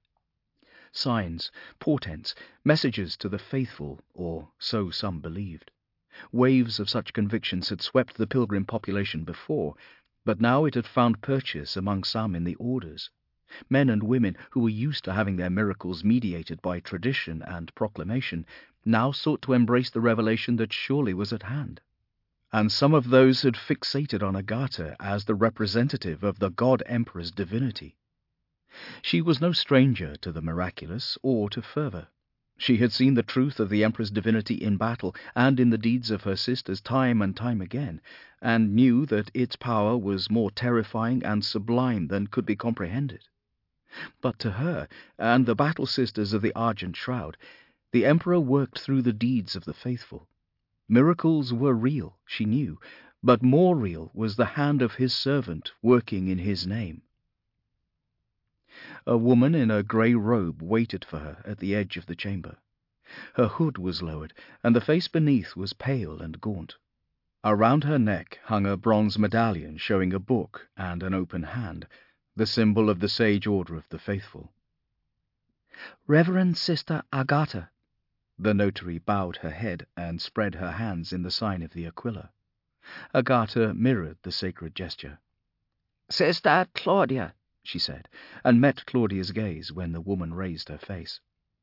Signs, portents, messages to the faithful, or so some believed. Waves of such convictions had swept the pilgrim population before, but now it had found purchase among some in the orders. Men and women who were used to having their miracles mediated by tradition and proclamation now sought to embrace the revelation that surely was at hand. And some of those had fixated on Agatha as the representative of the God Emperor's divinity. She was no stranger to the miraculous or to fervour. She had seen the truth of the Emperor's divinity in battle and in the deeds of her sisters time and time again, and knew that its power was more terrifying and sublime than could be comprehended. But to her, and the battle sisters of the Argent Shroud, the Emperor worked through the deeds of the faithful. Miracles were real, she knew, but more real was the hand of his servant working in his name. A woman in a grey robe waited for her at the edge of the chamber. Her hood was lowered, and the face beneath was pale and gaunt. Around her neck hung a bronze medallion showing a book and an open hand, the symbol of the Sage Order of the Faithful. "Reverend Sister Agatha." The notary bowed her head and spread her hands in the sign of the Aquila. Agatha mirrored the sacred gesture. "Sister Claudia," she said, and met Claudia's gaze when the woman raised her face.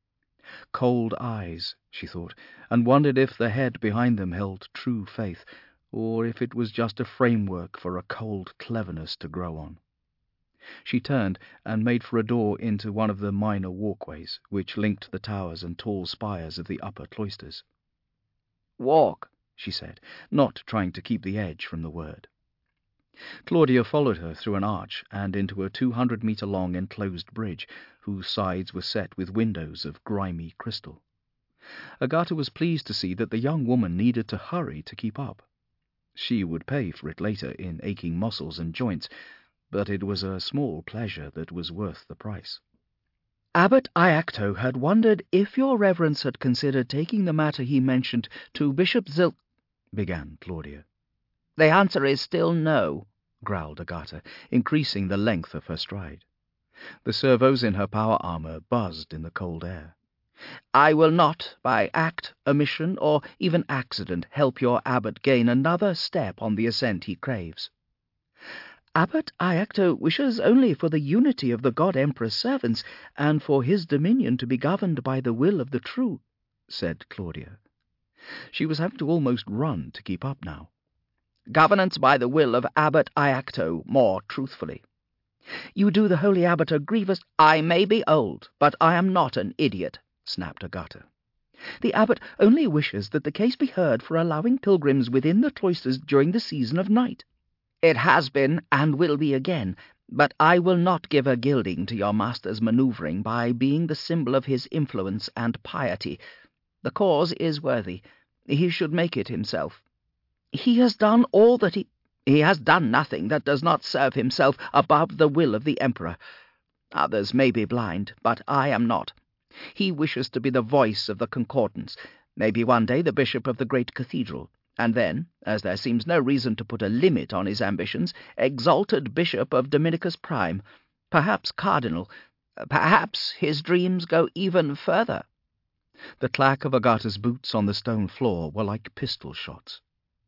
Cold eyes, she thought, and wondered if the head behind them held true faith, or if it was just a framework for a cold cleverness to grow on. She turned and made for a door into one of the minor walkways, which linked the towers and tall spires of the upper cloisters. "Walk," she said, not trying to keep the edge from the word. Claudia followed her through an arch and into a 200-metre-long enclosed bridge, whose sides were set with windows of grimy crystal. Agatha was pleased to see that the young woman needed to hurry to keep up. She would pay for it later in aching muscles and joints, but it was a small pleasure that was worth the price. Abbot Iacto had wondered if your reverence had considered taking the matter he mentioned to Bishop began Claudia. "The answer is still no," growled Agatha, increasing the length of her stride. The servos in her power armour buzzed in the cold air. "I will not, by act, omission, or even accident, help your abbot gain another step on the ascent he craves." "Abbot Iacto wishes only for the unity of the God-Emperor's servants, and for his dominion to be governed by the will of the true," said Claudia. She was having to almost run to keep up now. "Governance by the will of Abbot Iacto, more truthfully." "You do the holy abbot a grievous—" "I may be old, but I am not an idiot," snapped Agatha. "The abbot only wishes that the case be heard for allowing pilgrims within the cloisters during the season of night." "It has been, and will be again, but I will not give a gilding to your master's manoeuvring by being the symbol of his influence and piety. The cause is worthy. He should make it himself." "He has done all that He has done nothing that does not serve himself above the will of the Emperor. Others may be blind, but I am not. He wishes to be the voice of the Concordance, maybe one day the bishop of the great cathedral, and then, as there seems no reason to put a limit on his ambitions, exalted bishop of Dominicus Prime, perhaps cardinal, perhaps his dreams go even further." The clack of Agatha's boots on the stone floor were like pistol shots.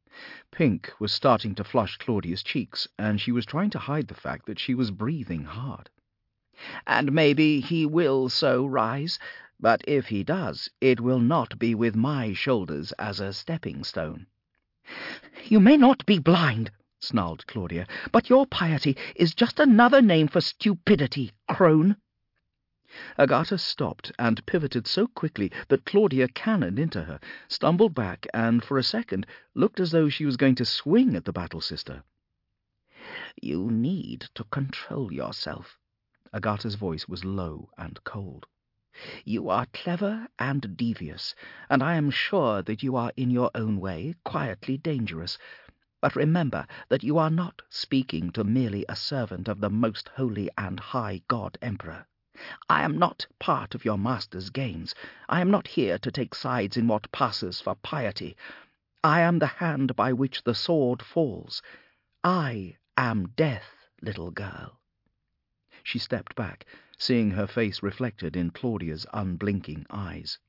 Pink was starting to flush Claudia's cheeks, and she was trying to hide the fact that she was breathing hard. "And maybe he will so rise, but if he does, it will not be with my shoulders as a stepping stone." "You may not be blind," snarled Claudia, "but your piety is just another name for stupidity, crone." Agatha stopped and pivoted so quickly that Claudia cannoned into her, stumbled back, and for a second looked as though she was going to swing at the battle sister. "You need to control yourself." Agatha's voice was low and cold. "You are clever and devious, and I am sure that you are in your own way quietly dangerous. But remember that you are not speaking to merely a servant of the most holy and high God-Emperor. I am not part of your master's games. I am not here to take sides in what passes for piety. I am the hand by which the sword falls. I am death, little girl." She stepped back, seeing her face reflected in Claudia's unblinking eyes.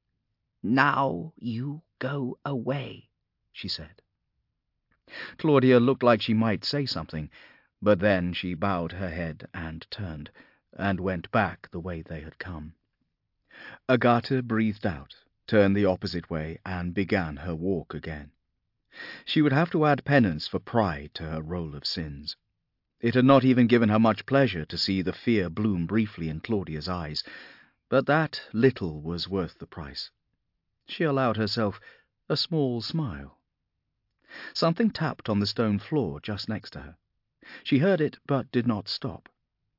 "Now you go away," she said. Claudia looked like she might say something, but then she bowed her head and turned, and went back the way they had come. Agatha breathed out, turned the opposite way, and began her walk again. She would have to add penance for pride to her roll of sins. It had not even given her much pleasure to see the fear bloom briefly in Claudia's eyes, but that little was worth the price. She allowed herself a small smile. Something tapped on the stone floor just next to her. She heard it, but did not stop.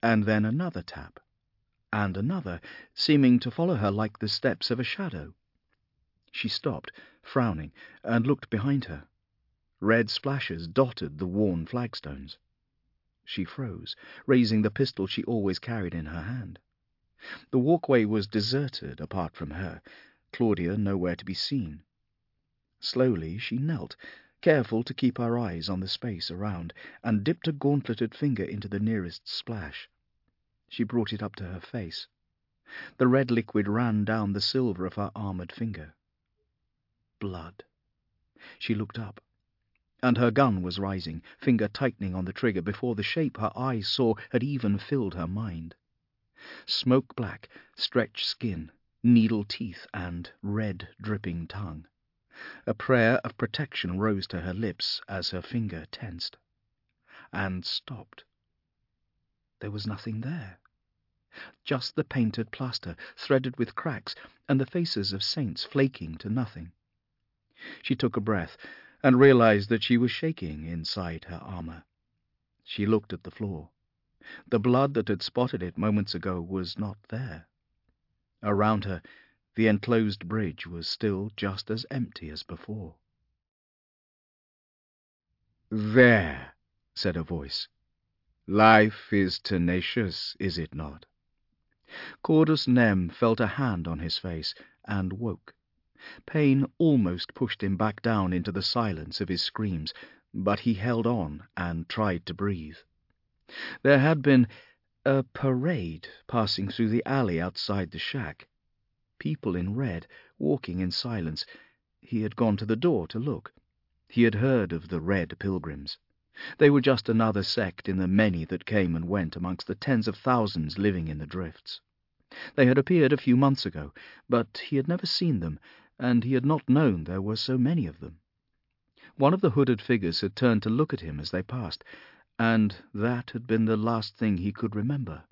and then another tap, and another, seeming to follow her like the steps of a shadow. She stopped, frowning, and looked behind her. Red splashes dotted the worn flagstones. She froze, raising the pistol she always carried in her hand. The walkway was deserted apart from her, Claudia nowhere to be seen. Slowly she knelt, careful to keep her eyes on the space around, and dipped a gauntleted finger into the nearest splash. She brought it up to her face. The red liquid ran down the silver of her armoured finger. Blood. She looked up, and her gun was rising, finger tightening on the trigger before the shape her eyes saw had even filled her mind. Smoke-black, stretched skin, needle teeth, and red dripping tongue. A prayer of protection rose to her lips as her finger tensed. And stopped. There was nothing there. Just the painted plaster, threaded with cracks, and the faces of saints flaking to nothing. She took a breath, and realized that she was shaking inside her armor. She looked at the floor. The blood that had spotted it moments ago was not there. Around her, the enclosed bridge was still just as empty as before. "There," said a voice. "Life is tenacious, is it not?" Cordus Nem felt a hand on his face, and woke. Pain almost pushed him back down into the silence of his screams, but he held on and tried to breathe. There had been a parade passing through the alley outside the shack. People in red, walking in silence. He had gone to the door to look. He had heard of the Red Pilgrims. They were just another sect in the many that came and went amongst the tens of thousands living in the drifts. They had appeared a few months ago, but he had never seen them, and he had not known there were so many of them. One of the hooded figures had turned to look at him as they passed, and that had been the last thing he could remember.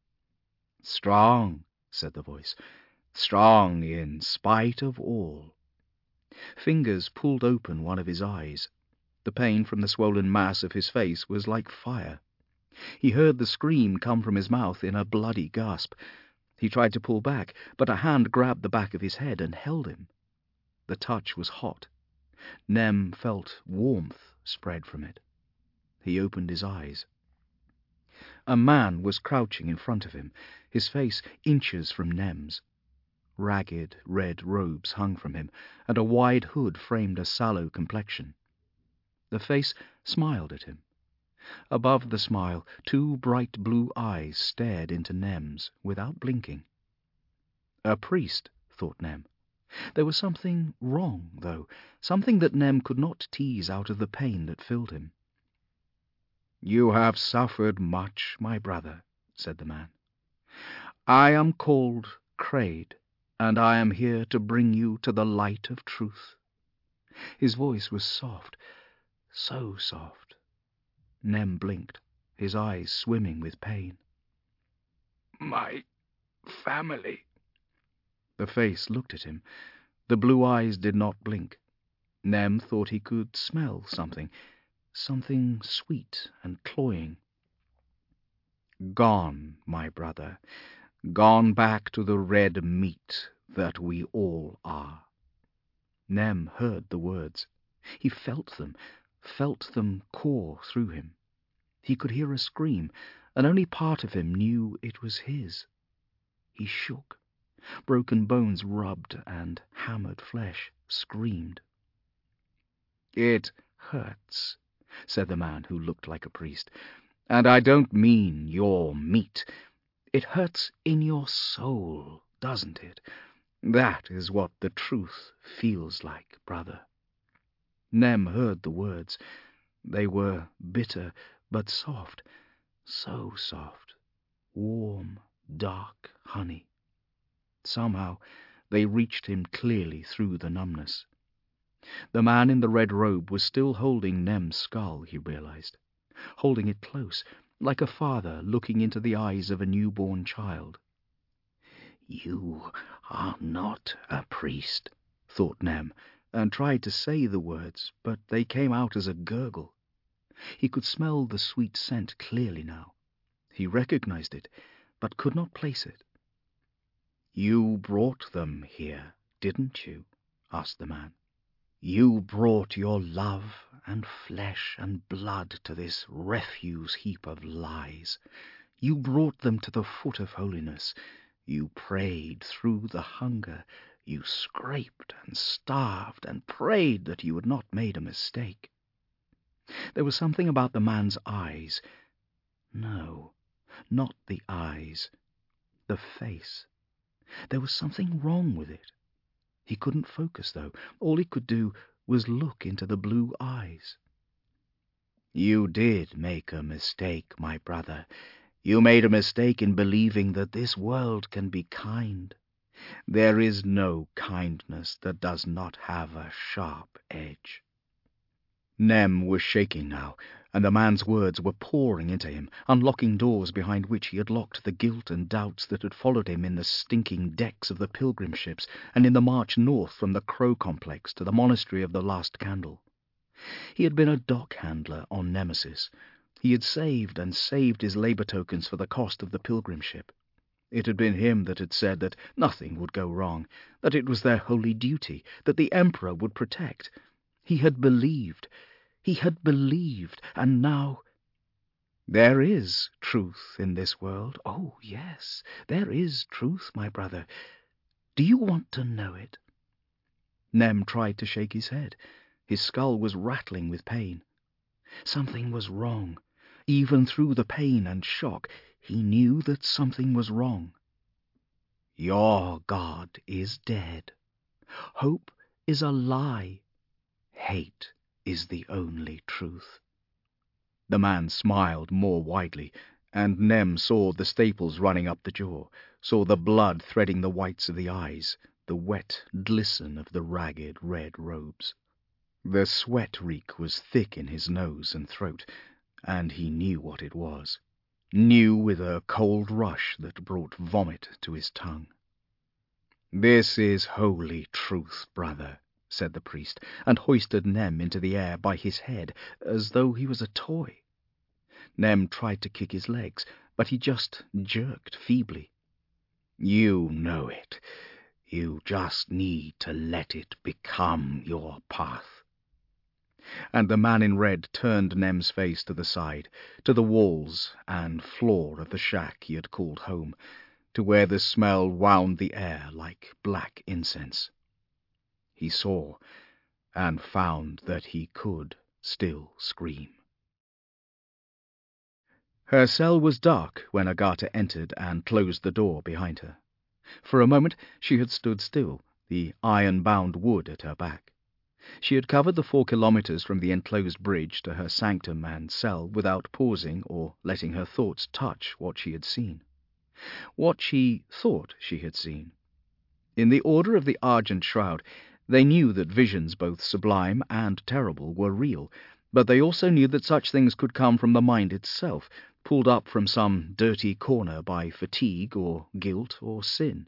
"Strong," said the voice, "strong in spite of all." Fingers pulled open one of his eyes. The pain from the swollen mass of his face was like fire. He heard the scream come from his mouth in a bloody gasp. He tried to pull back, but a hand grabbed the back of his head and held him. The touch was hot. Nem felt warmth spread from it. He opened his eyes. A man was crouching in front of him, his face inches from Nem's. Ragged red robes hung from him, and a wide hood framed a sallow complexion. The face smiled at him. Above the smile, two bright blue eyes stared into Nem's without blinking. A priest, thought Nem. There was something wrong, though, something that Nem could not tease out of the pain that filled him. "You have suffered much, my brother," said the man. "I am called Kraid, and I am here to bring you to the light of truth." His voice was soft, so soft. Nem blinked, his eyes swimming with pain. "My family." The face looked at him. The blue eyes did not blink. Nem thought he could smell something sweet and cloying. "Gone, my brother, gone back to the red meat that we all are." Nem heard the words. He felt them core through him. He could hear a scream, and only part of him knew it was his. He shook. Broken bones rubbed, and hammered flesh screamed. "It hurts," said the man who looked like a priest, "and I don't mean your meat. It hurts in your soul, doesn't it? That is what the truth feels like, brother." Nem heard the words. They were bitter, but soft, so soft, warm, dark honey. Somehow they reached him clearly through the numbness. The man in the red robe was still holding Nem's skull, he realized, holding it close, like a father looking into the eyes of a newborn child. "You are not a priest," thought Nem, and tried to say the words, but they came out as a gurgle. He could smell the sweet scent clearly now. He recognized it, but could not place it. "You brought them here, didn't you?" asked the man. "You brought your love and flesh and blood to this refuse heap of lies. You brought them to the foot of holiness. You prayed through the hunger. You scraped and starved and prayed that you had not made a mistake." There was something about the man's eyes. No, not the eyes. The face. There was something wrong with it. He couldn't focus, though. All he could do was look into the blue eyes. "You did make a mistake, my brother. You made a mistake in believing that this world can be kind. There is no kindness that does not have a sharp edge." Nem was shaking now, and the man's words were pouring into him, unlocking doors behind which he had locked the guilt and doubts that had followed him in the stinking decks of the pilgrim ships and in the march north from the Crow complex to the monastery of the Last Candle. He had been a dock handler on Nemesis. He had saved and saved his labour tokens for the cost of the pilgrim ship. It had been him that had said that nothing would go wrong, that it was their holy duty, that the Emperor would protect. He had believed, and now— "There is truth in this world. Oh, yes, there is truth, my brother. Do you want to know it?" Nem tried to shake his head. His skull was rattling with pain. Something was wrong. Even through the pain and shock, he knew that something was wrong. "Your God is dead. Hope is a lie. Hate is the only truth." The man smiled more widely, and Nem saw the staples running up the jaw, saw the blood threading the whites of the eyes, the wet glisten of the ragged red robes. The sweat reek was thick in his nose and throat, and he knew what it was, knew with a cold rush that brought vomit to his tongue. "This is holy truth, brother," said the priest, and hoisted Nem into the air by his head, as though he was a toy. Nem tried to kick his legs, but he just jerked feebly. "You know it. You just need to let it become your path." And the man in red turned Nem's face to the side, to the walls and floor of the shack he had called home, to where the smell wound the air like black incense. He saw, and found that he could still scream. Her cell was dark when Agatha entered and closed the door behind her. For a moment she had stood still, the iron-bound wood at her back. She had covered the 4 kilometers from the enclosed bridge to her sanctum and cell without pausing or letting her thoughts touch what she had seen. What she thought she had seen. In the Order of the Argent Shroud, they knew that visions both sublime and terrible were real, but they also knew that such things could come from the mind itself, pulled up from some dirty corner by fatigue or guilt or sin.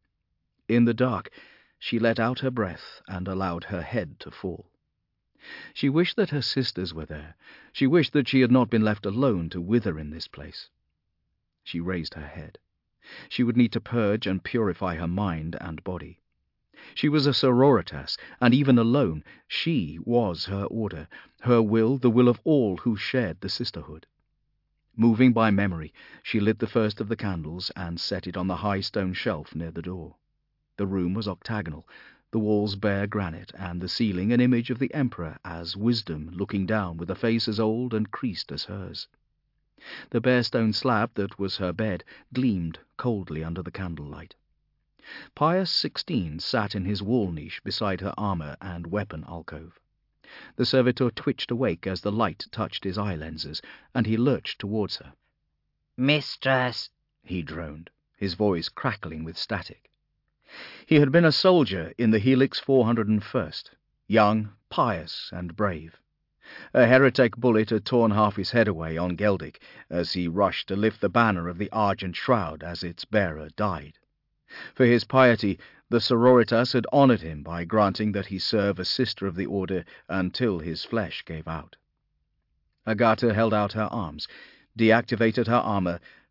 In the dark, she let out her breath and allowed her head to fall. She wished that her sisters were there. She wished that she had not been left alone to wither in this place. She raised her head. She would need to purge and purify her mind and body. She was a sororitas, and even alone, she was her order, her will the will of all who shared the sisterhood. Moving by memory, she lit the first of the candles and set it on the high stone shelf near the door. The room was octagonal, the walls bare granite, and the ceiling an image of the Emperor as wisdom looking down with a face as old and creased as hers. The bare stone slab that was her bed gleamed coldly under the candlelight. Pius XVI sat in his wall niche beside her armour and weapon alcove. The servitor twitched awake as the light touched his eye lenses, and he lurched towards her. "Mistress," he droned, his voice crackling with static. He had been a soldier in the Helix 401st, young, pious, and brave. A heretic bullet had torn half his head away on Geldic as he rushed to lift the banner of the Argent Shroud as its bearer died. For his piety, the sororitas had honoured him by granting that he serve as sister of the order until his flesh gave out. Agatha held out her arms, deactivated her armour,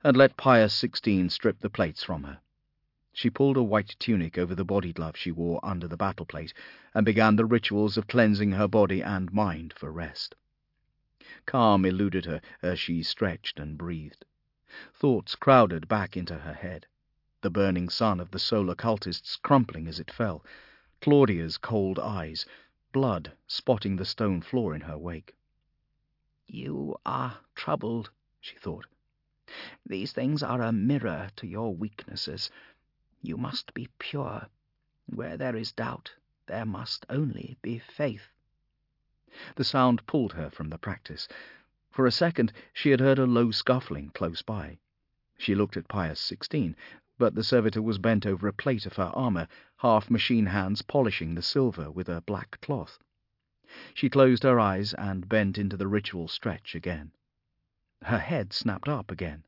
and let Pius XVI strip the plates from her. She pulled a white tunic over the body glove she wore under the battle plate, and began the rituals of cleansing her body and mind for rest. Calm eluded her as she stretched and breathed. Thoughts crowded back into her head. The burning sun of the solar cultists crumpling as it fell, Claudia's cold eyes, blood spotting the stone floor in her wake. "You are troubled," she thought. "These things are a mirror to your weaknesses. You must be pure. Where there is doubt, there must only be faith." The sound pulled her from the practice. For a second she had heard a low scuffling close by. She looked at Pius XVI, but the servitor was bent over a plate of her armour, half machine hands polishing the silver with a black cloth. She closed her eyes and bent into the ritual stretch again. Her head snapped up again.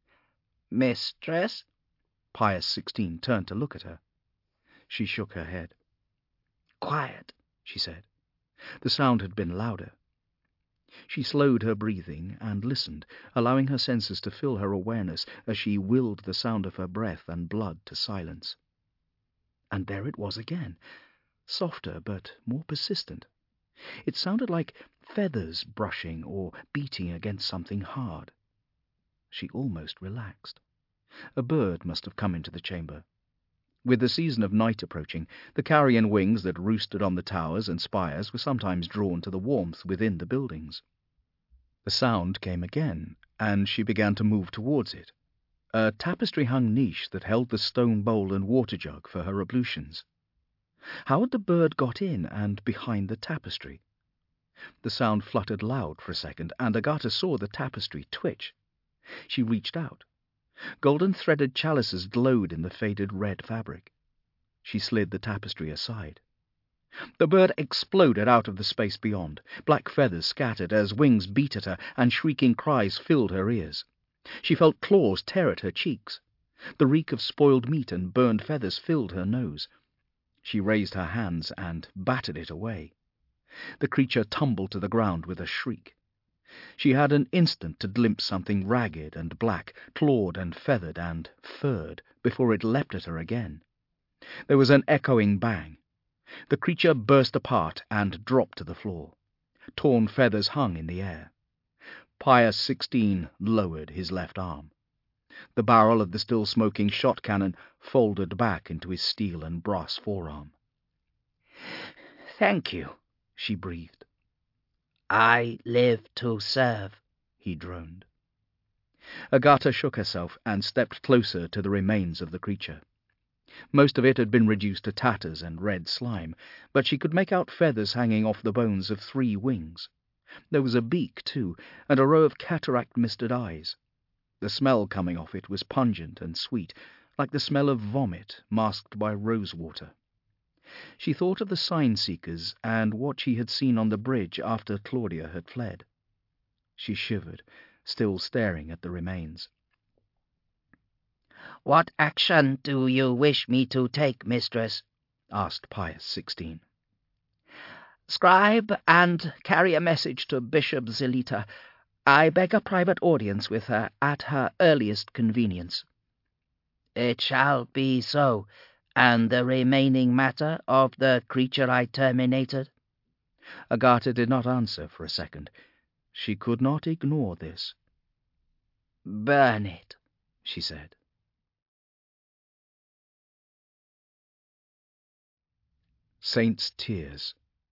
"Mistress?" Pius XVI turned to look at her. She shook her head. "Quiet," she said. The sound had been louder. She slowed her breathing and listened, allowing her senses to fill her awareness as she willed the sound of her breath and blood to silence. And there it was again, softer but more persistent. It sounded like feathers brushing or beating against something hard. She almost relaxed. A bird must have come into the chamber. With the season of night approaching, the carrion wings that roosted on the towers and spires were sometimes drawn to the warmth within the buildings. The sound came again, and she began to move towards it, a tapestry-hung niche that held the stone bowl and water jug for her ablutions. How had the bird got in and behind the tapestry? The sound fluttered loud for a second, and Agatha saw the tapestry twitch. She reached out. Golden threaded chalices glowed in the faded red fabric. She slid the tapestry aside. The bird exploded out of the space beyond. Black feathers scattered as wings beat at her, and shrieking cries filled her ears. She felt claws tear at her cheeks. The reek of spoiled meat and burned feathers filled her nose. She raised her hands and battered it away. The creature tumbled to the ground with a shriek. She had an instant to glimpse something ragged and black, clawed and feathered and furred, before it leapt at her again. There was an echoing bang. The creature burst apart and dropped to the floor. Torn feathers hung in the air. Pius XVI lowered his left arm. The barrel of the still-smoking shot cannon folded back into his steel and brass forearm. "Thank you," she breathed. "I live to serve," he droned. Agatha shook herself and stepped closer to the remains of the creature. Most of it had been reduced to tatters and red slime, but she could make out feathers hanging off the bones of 3 wings. There was a beak, too, and a row of cataract-misted eyes. The smell coming off it was pungent and sweet, like the smell of vomit masked by rosewater. She thought of the sign-seekers and what she had seen on the bridge after Claudia had fled. She shivered, still staring at the remains. "What action do you wish me to take, mistress?" asked Pius XVI. "Scribe and carry a message to Bishop Zelita. I beg a private audience with her at her earliest convenience." "It shall be so. And the remaining matter of the creature I terminated?" Agatha did not answer for a second. She could not ignore this. "Burn it," she said. Saint's Tears.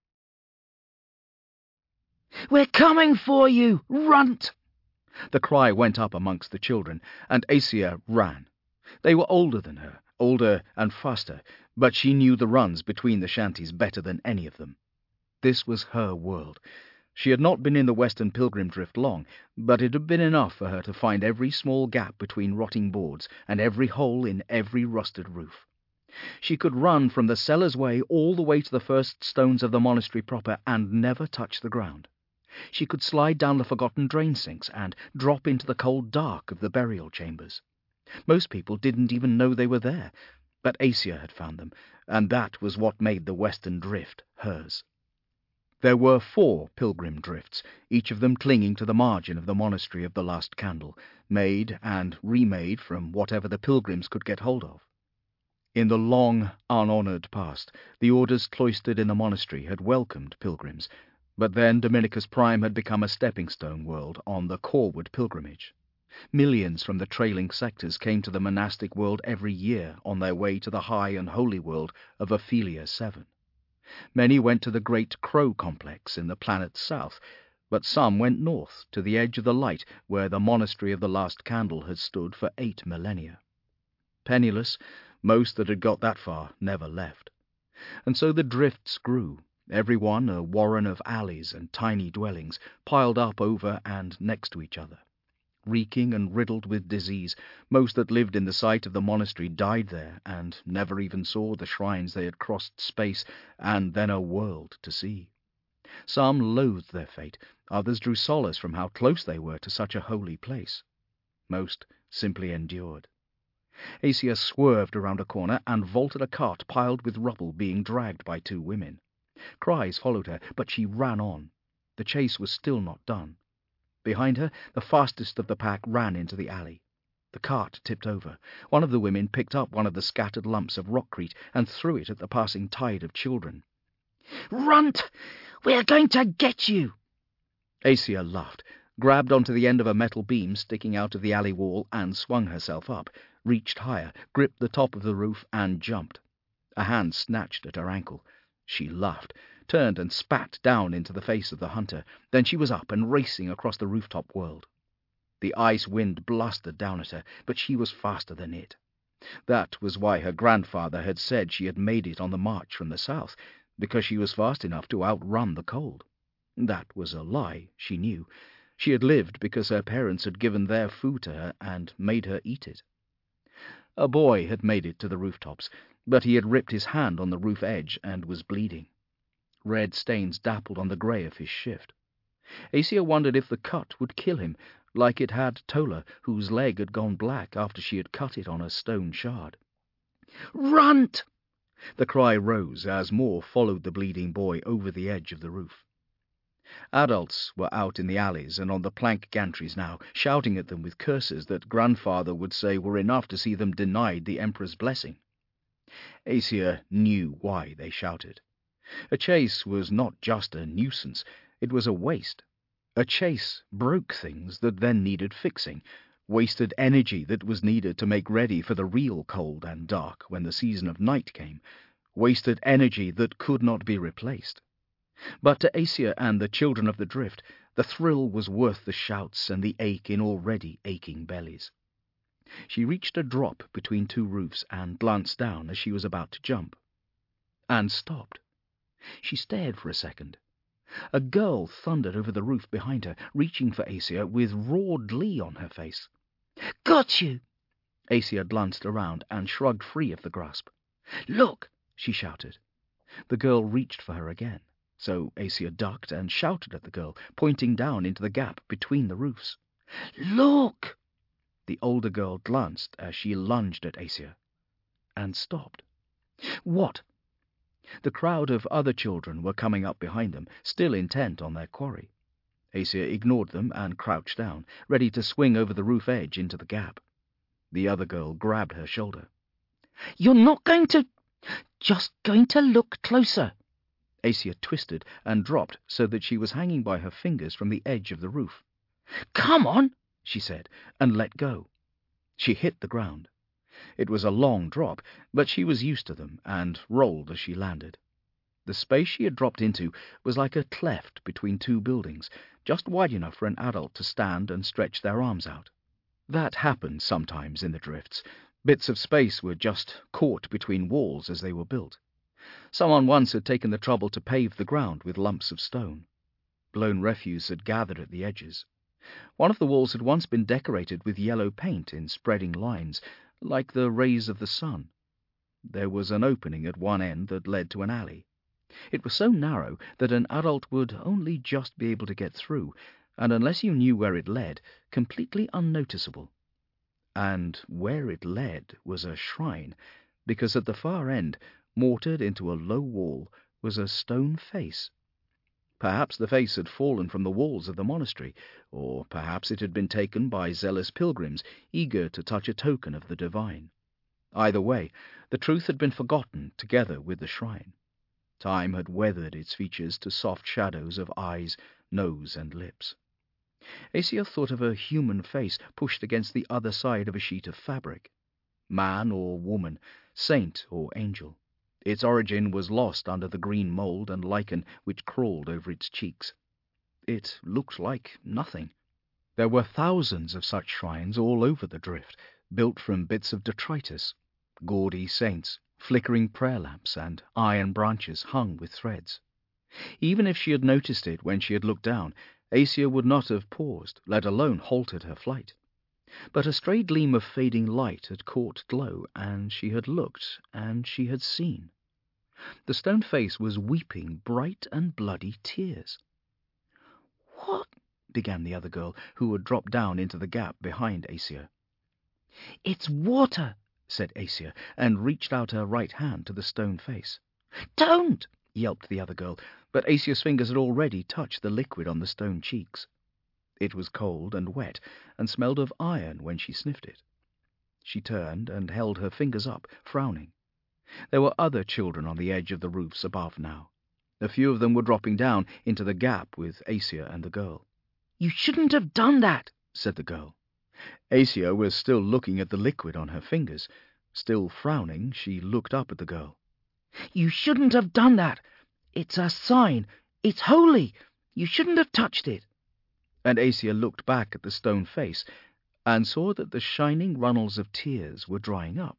"We're coming for you! Runt!" The cry went up amongst the children, and Acia ran. They were older than her, older and faster, but she knew the runs between the shanties better than any of them. This was her world. She had not been in the Western Pilgrim Drift long, but it had been enough for her to find every small gap between rotting boards and every hole in every rusted roof. She could run from the Cellar's Way all the way to the first stones of the monastery proper and never touch the ground. She could slide down the forgotten drain sinks and drop into the cold dark of the burial chambers. Most people didn't even know they were there, but Acia had found them, and that was what made the Western Drift hers. There were 4 pilgrim drifts, each of them clinging to the margin of the monastery of the Last Candle, made and remade from whatever the pilgrims could get hold of. In the long, unhonoured past, the orders cloistered in the monastery had welcomed pilgrims, but then Dominicus Prime had become a stepping-stone world on the Coreward pilgrimage. Millions from the trailing sectors came to the monastic world every year on their way to the high and holy world of Ophelia 7. Many went to the Great Crow complex in the planet's south, but some went north to the edge of the light where the monastery of the Last Candle had stood for 8 millennia. Penniless, most that had got that far never left. And so the drifts grew, every one a warren of alleys and tiny dwellings piled up over and next to each other. Reeking and riddled with disease, most that lived in the sight of the monastery died there and never even saw the shrines they had crossed space and then a world to see. Some loathed their fate, others drew solace from how close they were to such a holy place. Most simply endured. Acia swerved around a corner and vaulted a cart piled with rubble being dragged by 2 women. Cries followed her, but she ran on. The chase was still not done. Behind her, the fastest of the pack ran into the alley. The cart tipped over. One of the women picked up one of the scattered lumps of rockcrete and threw it at the passing tide of children. "Runt! We're going to get you!" Acia laughed, grabbed onto the end of a metal beam sticking out of the alley wall and swung herself up, reached higher, gripped the top of the roof and jumped. A hand snatched at her ankle. She laughed, turned and spat down into the face of the hunter. Then she was up and racing across the rooftop world. The ice wind blustered down at her, but she was faster than it. That was why her grandfather had said she had made it on the march from the south, because she was fast enough to outrun the cold. That was a lie, she knew. She had lived because her parents had given their food to her and made her eat it. A boy had made it to the rooftops, but he had ripped his hand on the roof edge and was bleeding. Red stains dappled on the grey of his shift. Acia wondered if the cut would kill him, like it had Tola, whose leg had gone black after she had cut it on a stone shard. "Runt!" The cry rose as more followed the bleeding boy over the edge of the roof. Adults were out in the alleys and on the plank gantries now, shouting at them with curses that grandfather would say were enough to see them denied the Emperor's blessing. Acia knew why they shouted. A chase was not just a nuisance, it was a waste. A chase broke things that then needed fixing, wasted energy that was needed to make ready for the real cold and dark when the season of night came, wasted energy that could not be replaced. But to Acia and the children of the drift, the thrill was worth the shouts and the ache in already aching bellies. She reached a drop between 2 roofs and glanced down as she was about to jump. And stopped. She stared for a second. A girl thundered over the roof behind her, reaching for Acia with raw glee on her face. "Got you!" Acia glanced around and shrugged free of the grasp. "Look!" she shouted. The girl reached for her again, so Acia ducked and shouted at the girl, pointing down into the gap between the roofs. "Look!" The older girl glanced as she lunged at Acia, and stopped. What? The crowd of other children were coming up behind them, still intent on their quarry. Acia ignored them and crouched down, ready to swing over the roof edge into the gap. The other girl grabbed her shoulder. "You're not going to... just going to look closer." Acia twisted and dropped so that she was hanging by her fingers from the edge of the roof. "Come on," she said, and let go. She hit the ground. It was a long drop, but she was used to them and rolled as she landed. The space she had dropped into was like a cleft between 2 buildings, just wide enough for an adult to stand and stretch their arms out. That happened sometimes in the drifts. Bits of space were just caught between walls as they were built. Someone once had taken the trouble to pave the ground with lumps of stone. Blown refuse had gathered at the edges. One of the walls had once been decorated with yellow paint in spreading lines, like the rays of the sun. There was an opening at one end that led to an alley. It was so narrow that an adult would only just be able to get through, and unless you knew where it led, completely unnoticeable. And where it led was a shrine, because at the far end, mortared into a low wall, was a stone face. Perhaps the face had fallen from the walls of the monastery, or perhaps it had been taken by zealous pilgrims eager to touch a token of the divine. Either way, the truth had been forgotten together with the shrine. Time had weathered its features to soft shadows of eyes, nose, and lips. Acia thought of a human face pushed against the other side of a sheet of fabric. Man or woman, saint or angel. Its origin was lost under the green mould and lichen which crawled over its cheeks. It looked like nothing. There were thousands of such shrines all over the drift, built from bits of detritus, gaudy saints, flickering prayer lamps, and iron branches hung with threads. Even if she had noticed it when she had looked down, Acia would not have paused, let alone halted her flight. But a stray gleam of fading light had caught glow, and she had looked, and she had seen. The stone face was weeping bright and bloody tears. "What?" began the other girl, who had dropped down into the gap behind Acia. "It's water," said Acia, and reached out her right hand to the stone face. "Don't!" yelped the other girl, but Acia's fingers had already touched the liquid on the stone cheeks. It was cold and wet, and smelled of iron when she sniffed it. She turned and held her fingers up, frowning. There were other children on the edge of the roofs above now. A few of them were dropping down into the gap with Acia and the girl. "You shouldn't have done that," said the girl. Acia was still looking at the liquid on her fingers. Still frowning, she looked up at the girl. "You shouldn't have done that. It's a sign. It's holy. You shouldn't have touched it." And Acia looked back at the stone face and saw that the shining runnels of tears were drying up.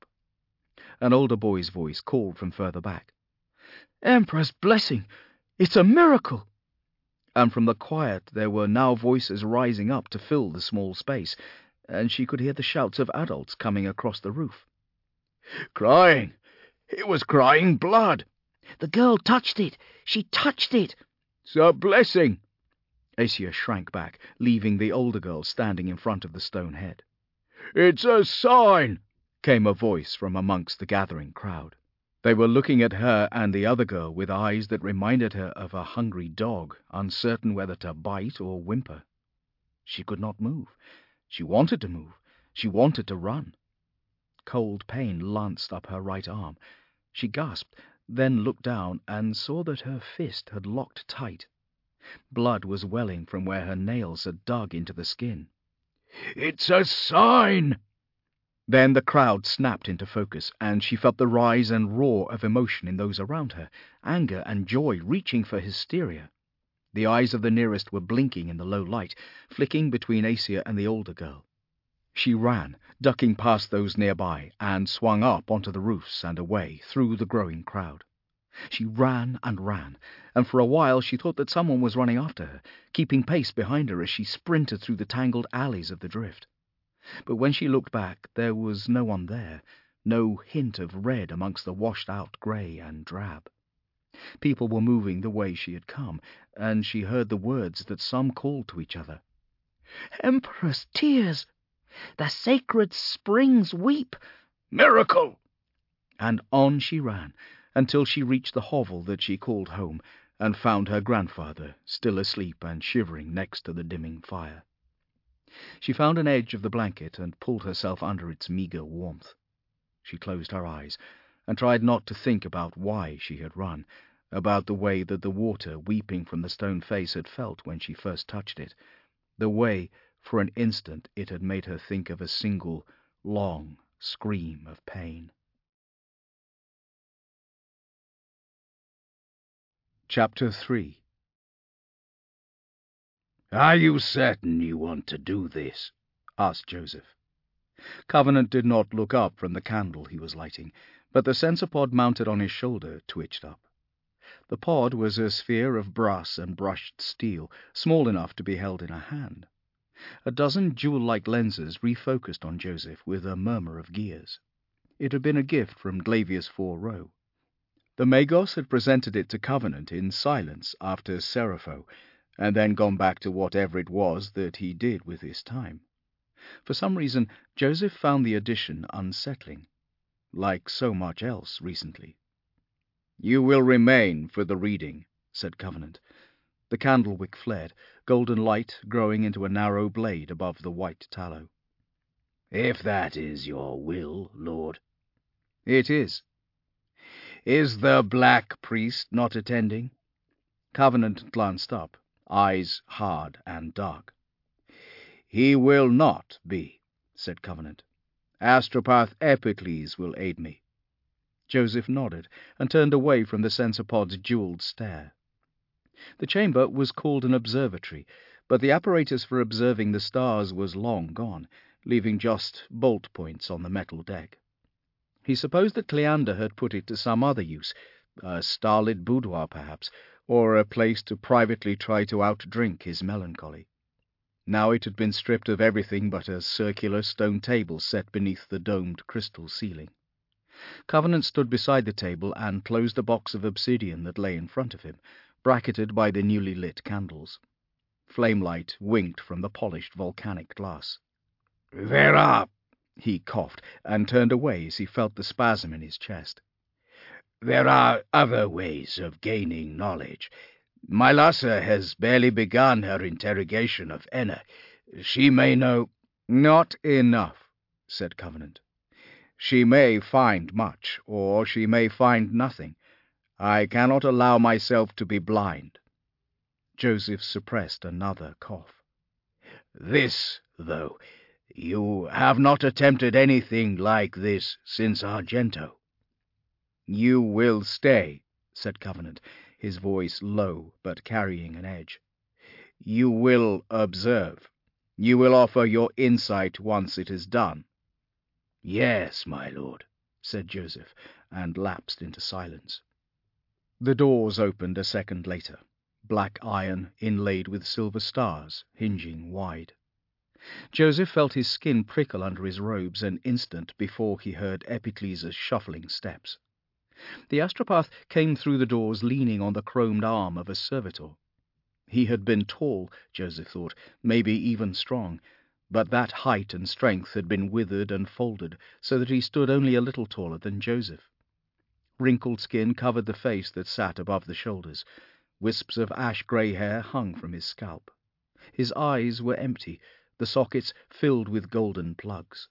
An older boy's voice called from further back. "Emperor's blessing! It's a miracle!" And from the quiet there were now voices rising up to fill the small space, and she could hear the shouts of adults coming across the roof. "Crying! It was crying blood!" "The girl touched it! She touched it!" "It's a blessing!" Acia shrank back, leaving the older girl standing in front of the stone head. "It's a sign!" came a voice from amongst the gathering crowd. They were looking at her and the other girl with eyes that reminded her of a hungry dog, uncertain whether to bite or whimper. She could not move. She wanted to move. She wanted to run. Cold pain lanced up her right arm. She gasped, then looked down and saw that her fist had locked tight. Blood was welling from where her nails had dug into the skin. "It's a sign!" Then the crowd snapped into focus, and she felt the rise and roar of emotion in those around her, anger and joy reaching for hysteria. The eyes of the nearest were blinking in the low light, flicking between Acia and the older girl. She ran, ducking past those nearby, and swung up onto the roofs and away through the growing crowd. She ran, and for a while she thought that someone was running after her, keeping pace behind her as she sprinted through the tangled alleys of the drift. But when she looked back, there was no one there, no hint of red amongst the washed-out grey and drab. People were moving the way she had come, and she heard the words that some called to each other. "Emperor's tears! The sacred springs weep! Miracle!" And on she ran, until she reached the hovel that she called home, and found her grandfather still asleep and shivering next to the dimming fire. She found an edge of the blanket and pulled herself under its meagre warmth. She closed her eyes and tried not to think about why she had run, about the way that the water weeping from the stone face had felt when she first touched it, the way, for an instant, it had made her think of a single, long scream of pain. Chapter 3. "Are you certain you want to do this?" asked Joseph. Covenant did not look up from the candle he was lighting, but the sensor pod mounted on his shoulder twitched up. The pod was a sphere of brass and brushed steel, small enough to be held in a hand. A dozen jewel-like lenses refocused on Joseph with a murmur of gears. It had been a gift from Glavius 4-Row. The Magos had presented it to Covenant in silence after Serapho, and then gone back to whatever it was that he did with his time. For some reason, Joseph found the addition unsettling, like so much else recently. "You will remain for the reading," said Covenant. The candle wick flared, golden light growing into a narrow blade above the white tallow. "If that is your will, Lord." "It is." "Is the Black Priest not attending?" Covenant glanced up, eyes hard and dark. "He will not be," said Covenant. "Astropath Epicles will aid me." Joseph nodded, and turned away from the censer-pod's jewelled stare. The chamber was called an observatory, but the apparatus for observing the stars was long gone, leaving just bolt points on the metal deck. He supposed that Cleander had put it to some other use, a starlit boudoir perhaps, or a place to privately try to outdrink his melancholy. Now it had been stripped of everything but a circular stone table set beneath the domed crystal ceiling. Covenant stood beside the table and closed a box of obsidian that lay in front of him, bracketed by the newly lit candles. Flamelight winked from the polished volcanic glass. "There are," he coughed, and turned away as he felt the spasm in his chest. "There are other ways of gaining knowledge. Mylassa has barely begun her interrogation of Enna. She may know—" "Not enough," said Covenant. "She may find much, or she may find nothing. I cannot allow myself to be blind." Joseph suppressed another cough. "This, though, you have not attempted anything like this since Argento." "You will stay," said Covenant, his voice low but carrying an edge. "You will observe. You will offer your insight once it is done." "Yes, my lord," said Joseph, and lapsed into silence. The doors opened a second later, black iron inlaid with silver stars, hinging wide. Joseph felt his skin prickle under his robes an instant before he heard Epicles' shuffling steps. The astropath came through the doors leaning on the chromed arm of a servitor. He had been tall, Joseph thought, maybe even strong, but that height and strength had been withered and folded, so that he stood only a little taller than Joseph. Wrinkled skin covered the face that sat above the shoulders. Wisps of ash-grey hair hung from his scalp. His eyes were empty, the sockets filled with golden plugs.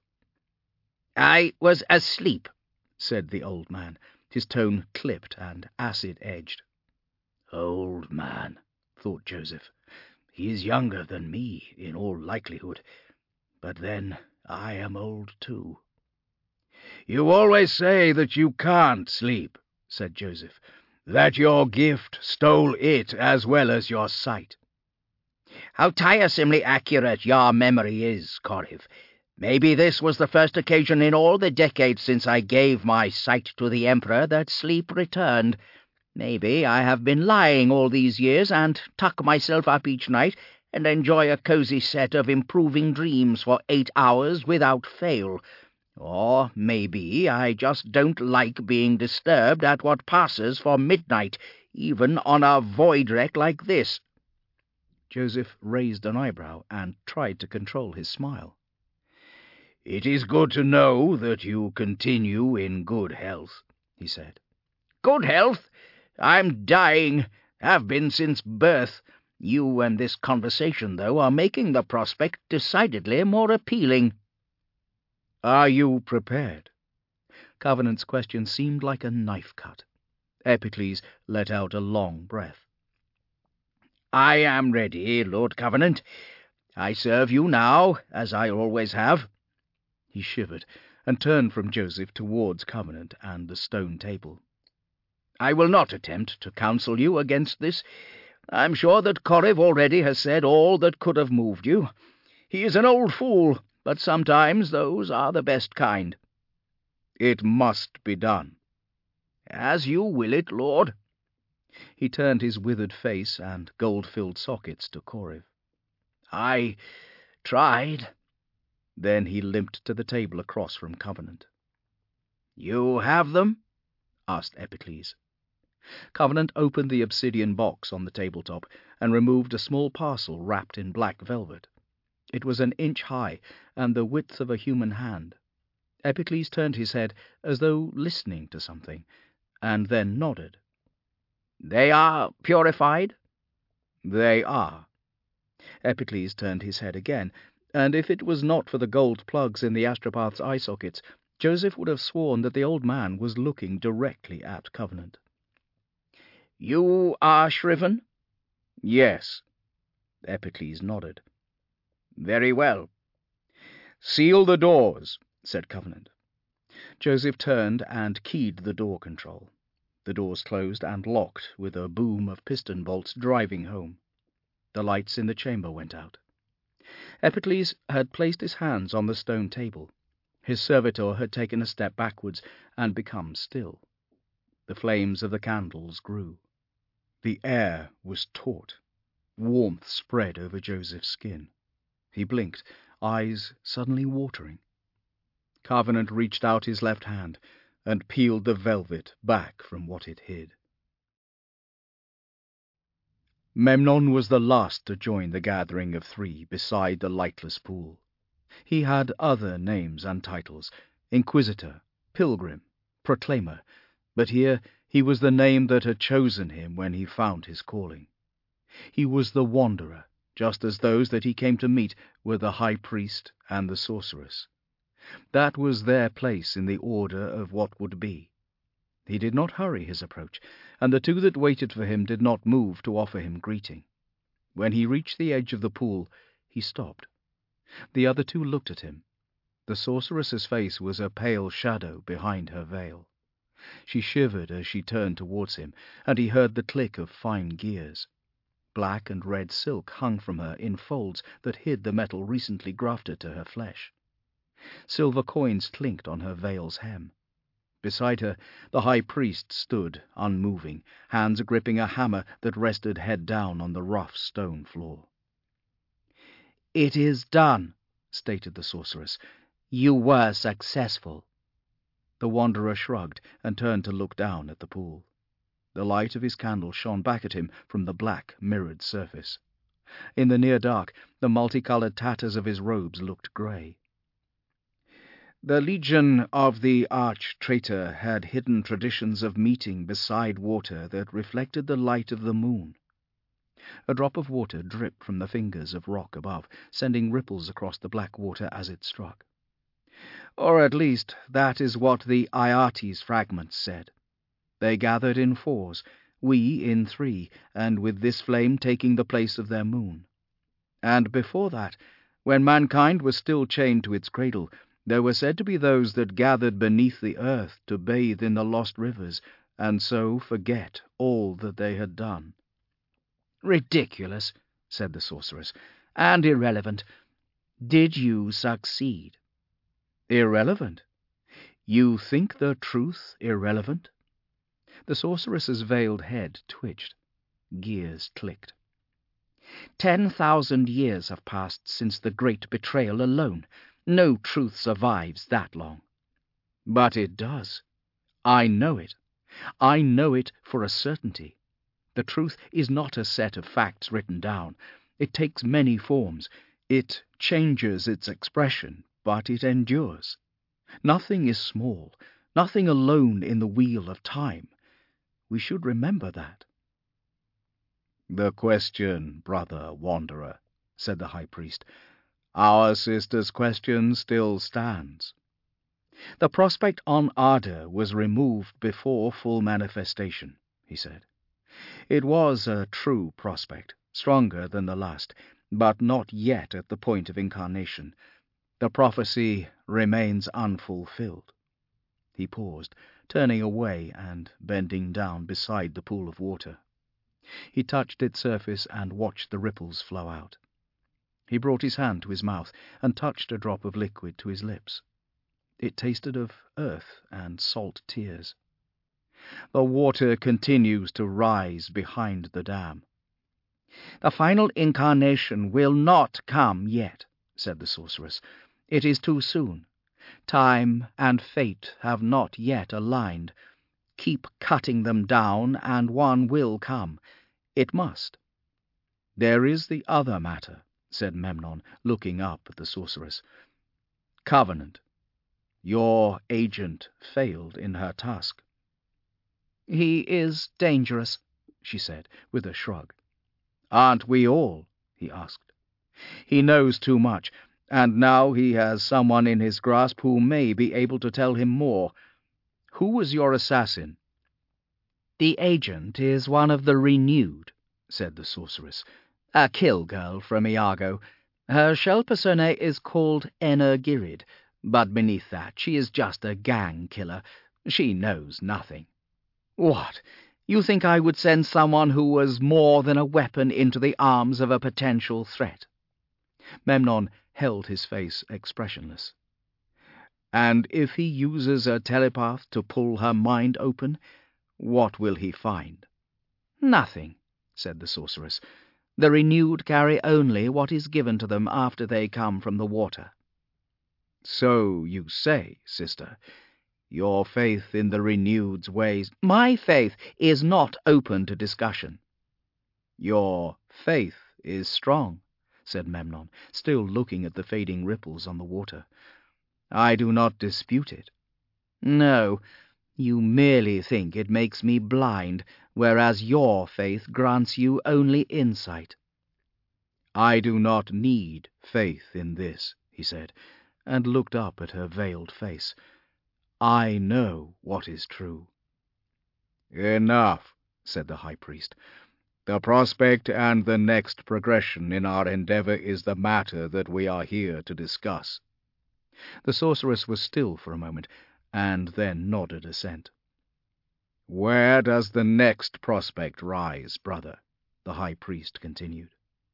"I was asleep," said the old man, his tone clipped and acid-edged. "Old man," thought Joseph. "He is younger than me, in all likelihood. But then I am old too." "You always say that you can't sleep," said Joseph, "that your gift stole it as well as your sight." "How tiresomely accurate your memory is, Corriv. Maybe this was the first occasion in all the decades since I gave my sight to the Emperor that sleep returned. Maybe I have been lying all these years and tuck myself up each night and enjoy a cozy set of improving dreams for 8 hours without fail. Or maybe I just don't like being disturbed at what passes for midnight, even on a void wreck like this." Joseph raised an eyebrow and tried to control his smile. "It is good to know that you continue in good health," he said. "Good health? I'm dying. Have been since birth. You and this conversation, though, are making the prospect decidedly more appealing." "Are you prepared?" Covenant's question seemed like a knife cut. Epicles let out a long breath. "I am ready, Lord Covenant. I serve you now, as I always have." He shivered, and turned from Joseph towards Covenant and the stone table. "I will not attempt to counsel you against this. I'm sure that Corriv already has said all that could have moved you. He is an old fool, but sometimes those are the best kind." "It must be done." "As you will it, Lord." He turned his withered face and gold-filled sockets to Corriv. "I tried." Then he limped to the table across from Covenant. "You have them?" asked Epicles. Covenant opened the obsidian box on the tabletop and removed a small parcel wrapped in black velvet. It was an inch high and the width of a human hand. Epicles turned his head as though listening to something, and then nodded. "They are purified?" They are. Epicles turned his head again, and if it was not for the gold plugs in the astropath's eye sockets, Joseph would have sworn that the old man was looking directly at Covenant. You are Shriven? Yes. Epicles nodded. Very well. Seal the doors, said Covenant. Joseph turned and keyed the door control. The doors closed and locked with a boom of piston bolts driving home. The lights in the chamber went out. Epicles had placed his hands on the stone table. His servitor had taken a step backwards and become still. The flames of the candles grew. The air was taut. Warmth spread over Joseph's skin. He blinked, eyes suddenly watering. Covenant reached out his left hand and peeled the velvet back from what it hid. Memnon was the last to join the gathering of three beside the lightless pool. He had other names and titles, Inquisitor, Pilgrim, Proclaimer, but here he was the name that had chosen him when he found his calling. He was the Wanderer, just as those that he came to meet were the High Priest and the Sorceress. That was their place in the order of what would be. He did not hurry his approach, and the two that waited for him did not move to offer him greeting. When he reached the edge of the pool, he stopped. The other two looked at him. The sorceress's face was a pale shadow behind her veil. She shivered as she turned towards him, and he heard the click of fine gears. Black and red silk hung from her in folds that hid the metal recently grafted to her flesh. Silver coins clinked on her veil's hem. Beside her, the high priest stood, unmoving, hands gripping a hammer that rested head down on the rough stone floor. "It is done," stated the sorceress. "You were successful." The wanderer shrugged and turned to look down at the pool. The light of his candle shone back at him from the black, mirrored surface. In the near dark, the multicolored tatters of his robes looked grey. The Legion of the Arch-Traitor had hidden traditions of meeting beside water that reflected the light of the moon. A drop of water dripped from the fingers of rock above, sending ripples across the black water as it struck. Or at least that is what the Iates fragments said. They gathered in fours, we in three, and with this flame taking the place of their moon. And before that, when mankind was still chained to its cradle, there were said to be those that gathered beneath the earth to bathe in the lost rivers, and so forget all that they had done. "Ridiculous," said the sorceress, "and irrelevant. Did you succeed?" Irrelevant? You think the truth irrelevant? The sorceress's veiled head twitched. Gears clicked. 10,000 years have passed since the great betrayal alone. No truth survives that long. But it does. I know it. I know it for a certainty. The truth is not a set of facts written down. It takes many forms. It changes its expression, but it endures. Nothing is small, nothing alone in the wheel of time. We should remember that. The question, brother wanderer, said the high priest. Our sister's question still stands. The prospect on Arda was removed before full manifestation, he said. It was a true prospect, stronger than the last, but not yet at the point of incarnation. The prophecy remains unfulfilled. He paused, turning away and bending down beside the pool of water. He touched its surface and watched the ripples flow out. He brought his hand to his mouth and touched a drop of liquid to his lips. It tasted of earth and salt tears. The water continues to rise behind the dam. The final incarnation will not come yet, said the sorceress. It is too soon. Time and fate have not yet aligned. Keep cutting them down, and one will come. It must. There is the other matter, said Memnon, looking up at the sorceress. Covenant. Your agent failed in her task. He is dangerous, she said, with a shrug. Aren't we all? He asked. He knows too much, and now he has someone in his grasp who may be able to tell him more. Who was your assassin? The agent is one of the Renewed, said the sorceress, a kill girl from Iago. Her shell persona is called Energyrid, but beneath that she is just a gang killer. She knows nothing. What? You think I would send someone who was more than a weapon into the arms of a potential threat? Memnon held his face expressionless. And if he uses a telepath to pull her mind open, what will he find? Nothing, said the sorceress. The Renewed carry only what is given to them after they come from the water. So you say, sister, your faith in the Renewed's ways— My faith is not open to discussion. Your faith is strong, said Memnon, still looking at the fading ripples on the water. I do not dispute it. No, you merely think it makes me blind, whereas your faith grants you only insight. I do not need faith in this, he said, and looked up at her veiled face. I know what is true. Enough, said the high priest. The prospect and the next progression in our endeavour is the matter that we are here to discuss. The sorceress was still for a moment, and then nodded assent. Where does the next prospect rise, brother? The high priest continued.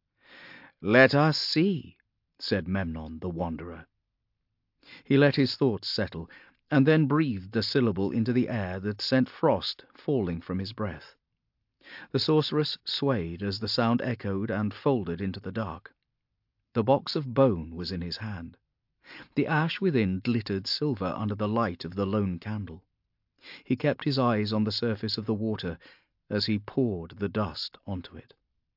Let us see, said Memnon the wanderer. He let his thoughts settle, and then breathed a syllable into the air that sent frost falling from his breath. The sorceress swayed as the sound echoed and folded into the dark. The box of bone was in his hand. The ash within glittered silver under the light of the lone candle. He kept his eyes on the surface of the water as he poured the dust onto it.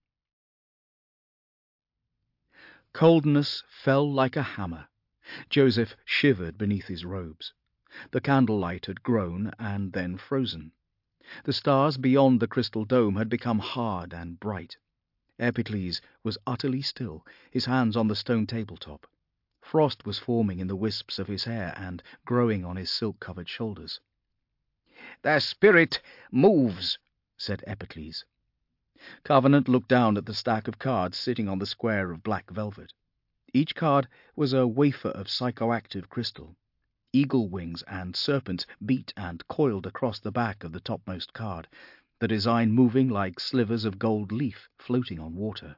Coldness fell like a hammer. Joseph shivered beneath his robes. The candlelight had grown and then frozen. The stars beyond the crystal dome had become hard and bright. Epicles was utterly still, his hands on the stone tabletop. Frost was forming in the wisps of his hair and growing on his silk-covered shoulders. "The spirit moves," said Epicles. Covenant looked down at the stack of cards sitting on the square of black velvet. Each card was a wafer of psychoactive crystal. Eagle wings and serpents beat and coiled across the back of the topmost card, the design moving like slivers of gold leaf floating on water.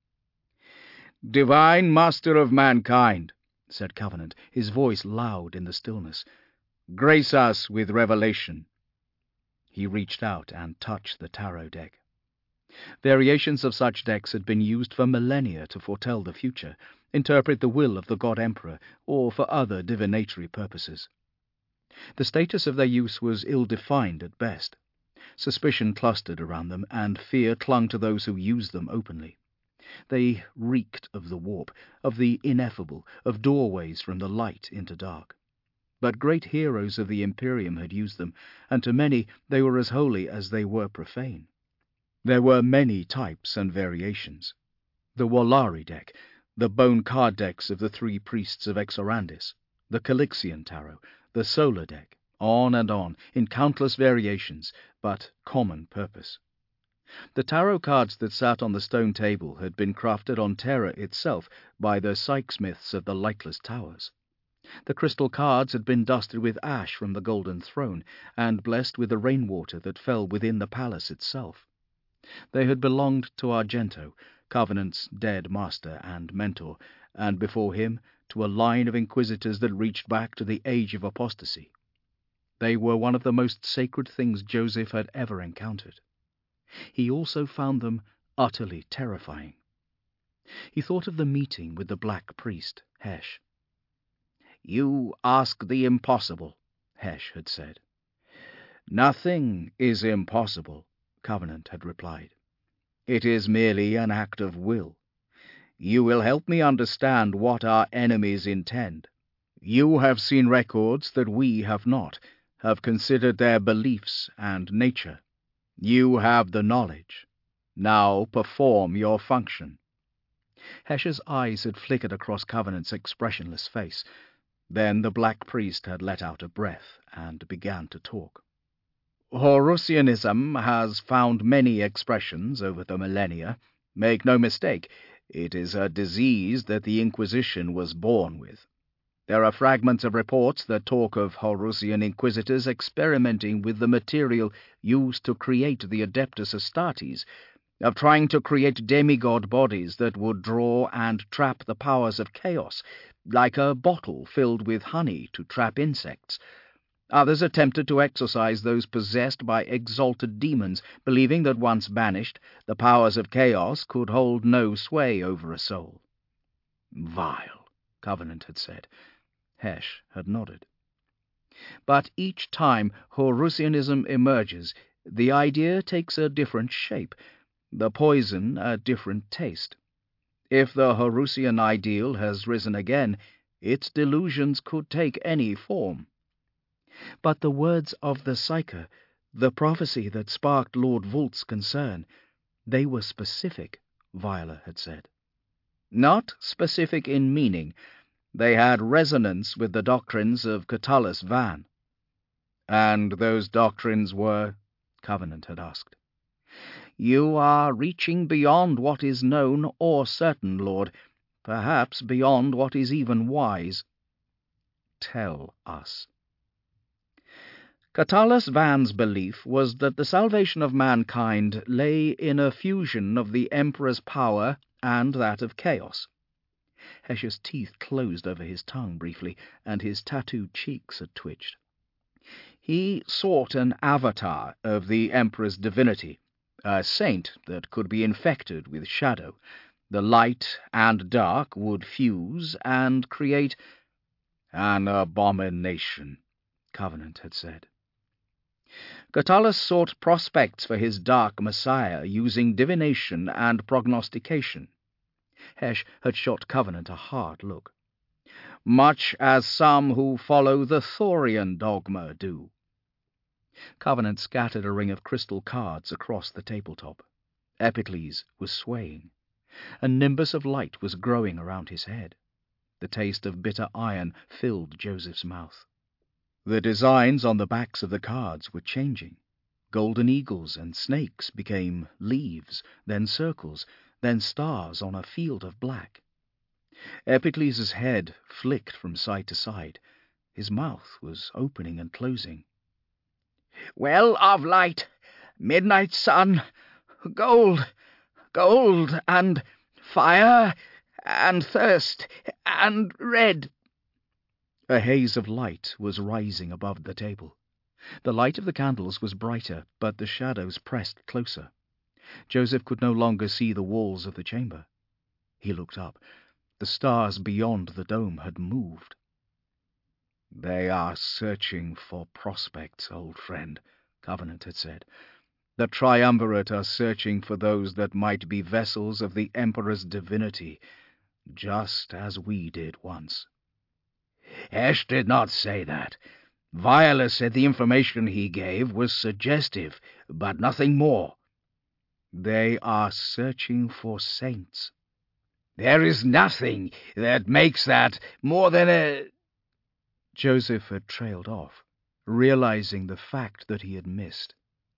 "Divine Master of mankind," said Covenant, his voice loud in the stillness, "grace us with revelation." He reached out and touched the tarot deck. Variations of such decks had been used for millennia to foretell the future, interpret the will of the god emperor, or for other divinatory purposes. The status of their use was ill-defined at best. Suspicion clustered around them, and fear clung to those who used them openly. They reeked of the warp, of the ineffable, of doorways from the light into dark. But great heroes of the Imperium had used them, and to many they were as holy as they were profane. There were many types and variations. The Wallari deck, the bone card decks of the three priests of Exorandis, the Calixian tarot, the solar deck, on and on, in countless variations, but common purpose. The tarot cards that sat on the stone table had been crafted on Terra itself by the psychsmiths of the lightless towers. The crystal cards had been dusted with ash from the golden throne, and blessed with the rainwater that fell within the palace itself. They had belonged to Argento, Covenant's dead master and mentor, and before him to a line of inquisitors that reached back to the age of apostasy. They were one of the most sacred things Joseph had ever encountered. He also found them utterly terrifying. He thought of the meeting with the black priest, Hesh. "You ask the impossible," Hesh had said. "Nothing is impossible," Covenant had replied. "It is merely an act of will. You will help me understand what our enemies intend. You have seen records that we have not, have considered their beliefs and nature. You have the knowledge. Now perform your function." Hesh's eyes had flickered across Covenant's expressionless face. Then the Black Priest had let out a breath and began to talk. "Horusianism has found many expressions over the millennia. Make no mistake, it is a disease that the Inquisition was born with. There are fragments of reports that talk of Horusian inquisitors experimenting with the material used to create the Adeptus Astartes, of trying to create demigod bodies that would draw and trap the powers of chaos, like a bottle filled with honey to trap insects. Others attempted to exorcise those possessed by exalted demons, believing that once banished, the powers of chaos could hold no sway over a soul." "Vile," Covenant had said. Hesh had nodded. "But each time Horusianism emerges, the idea takes a different shape, the poison a different taste. If the Horusian ideal has risen again, its delusions could take any form." "But the words of the Psyker, the prophecy that sparked Lord Vult's concern, they were specific," Viola had said. "Not specific in meaning. They had resonance with the doctrines of Catullus Van." "And those doctrines were?" Covenant had asked. "You are reaching beyond what is known or certain, Lord, perhaps beyond what is even wise." "Tell us." Catullus Van's belief was that the salvation of mankind lay in a fusion of the Emperor's power and that of chaos. Hesh's teeth closed over his tongue briefly, and his tattooed cheeks had twitched. He sought an avatar of the Emperor's divinity, a saint that could be infected with shadow. The light and dark would fuse and create an abomination, Covenant had said. Catullus sought prospects for his dark messiah using divination and prognostication. Hesh had shot Covenant a hard look. "Much as some who follow the Thorian dogma do." Covenant scattered a ring of crystal cards across the tabletop. Epicles was swaying. A nimbus of light was growing around his head. The taste of bitter iron filled Joseph's mouth. The designs on the backs of the cards were changing. Golden eagles and snakes became leaves, then circles, then stars on a field of black. Epicles' head flicked from side to side. His mouth was opening and closing. "Well of light, midnight sun, gold, gold, and fire, and thirst, and red." A haze of light was rising above the table. The light of the candles was brighter, but the shadows pressed closer. Joseph could no longer see the walls of the chamber. He looked up. The stars beyond the dome had moved. "They are searching for prospects, old friend," Covenant had said. "The Triumvirate are searching for those that might be vessels of the Emperor's divinity, just as we did once." "Hesh did not say that. Viola said the information he gave was suggestive, but nothing more." "They are searching for saints." "There is nothing that makes that more than a—" Joseph had trailed off, realizing the fact that he had missed.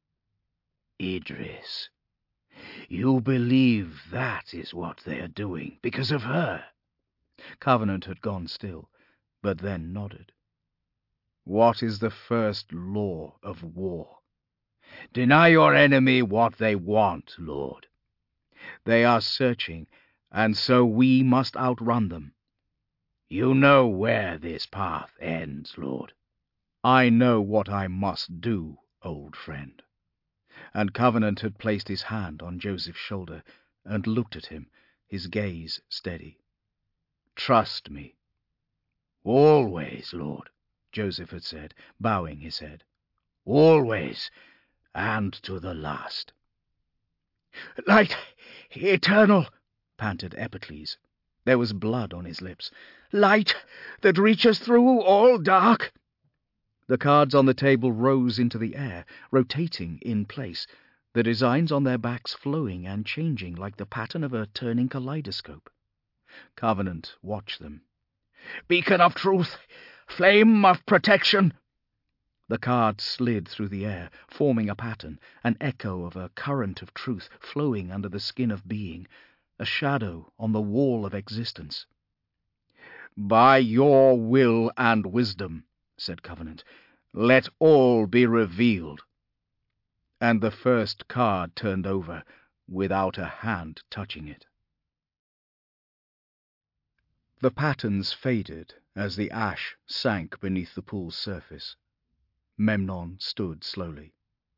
"Idris, you believe that is what they are doing because of her?" Covenant had gone still, but then nodded. "What is the first law of war?" "Deny your enemy what they want, Lord." "They are searching, and so we must outrun them." "You know where this path ends, Lord." "I know what I must do, old friend." And Covenant had placed his hand on Joseph's shoulder and looked at him, his gaze steady. "Trust me." "Always, Lord," Joseph had said, bowing his head. "Always, and to the last." "Light eternal," panted Epicles. There was blood on his lips. "Light that reaches through all dark." The cards on the table rose into the air, rotating in place. the designs on their backs flowing and changing like the pattern of a turning kaleidoscope. Covenant watched them. "Beacon of truth! Flame of protection!" The card slid through the air, forming a pattern, an echo of a current of truth flowing under the skin of being, a shadow on the wall of existence. "By your will and wisdom," said Covenant, "let all be revealed." And the first card turned over without a hand touching it. The patterns faded as the ash sank beneath the pool's surface. Memnon stood slowly.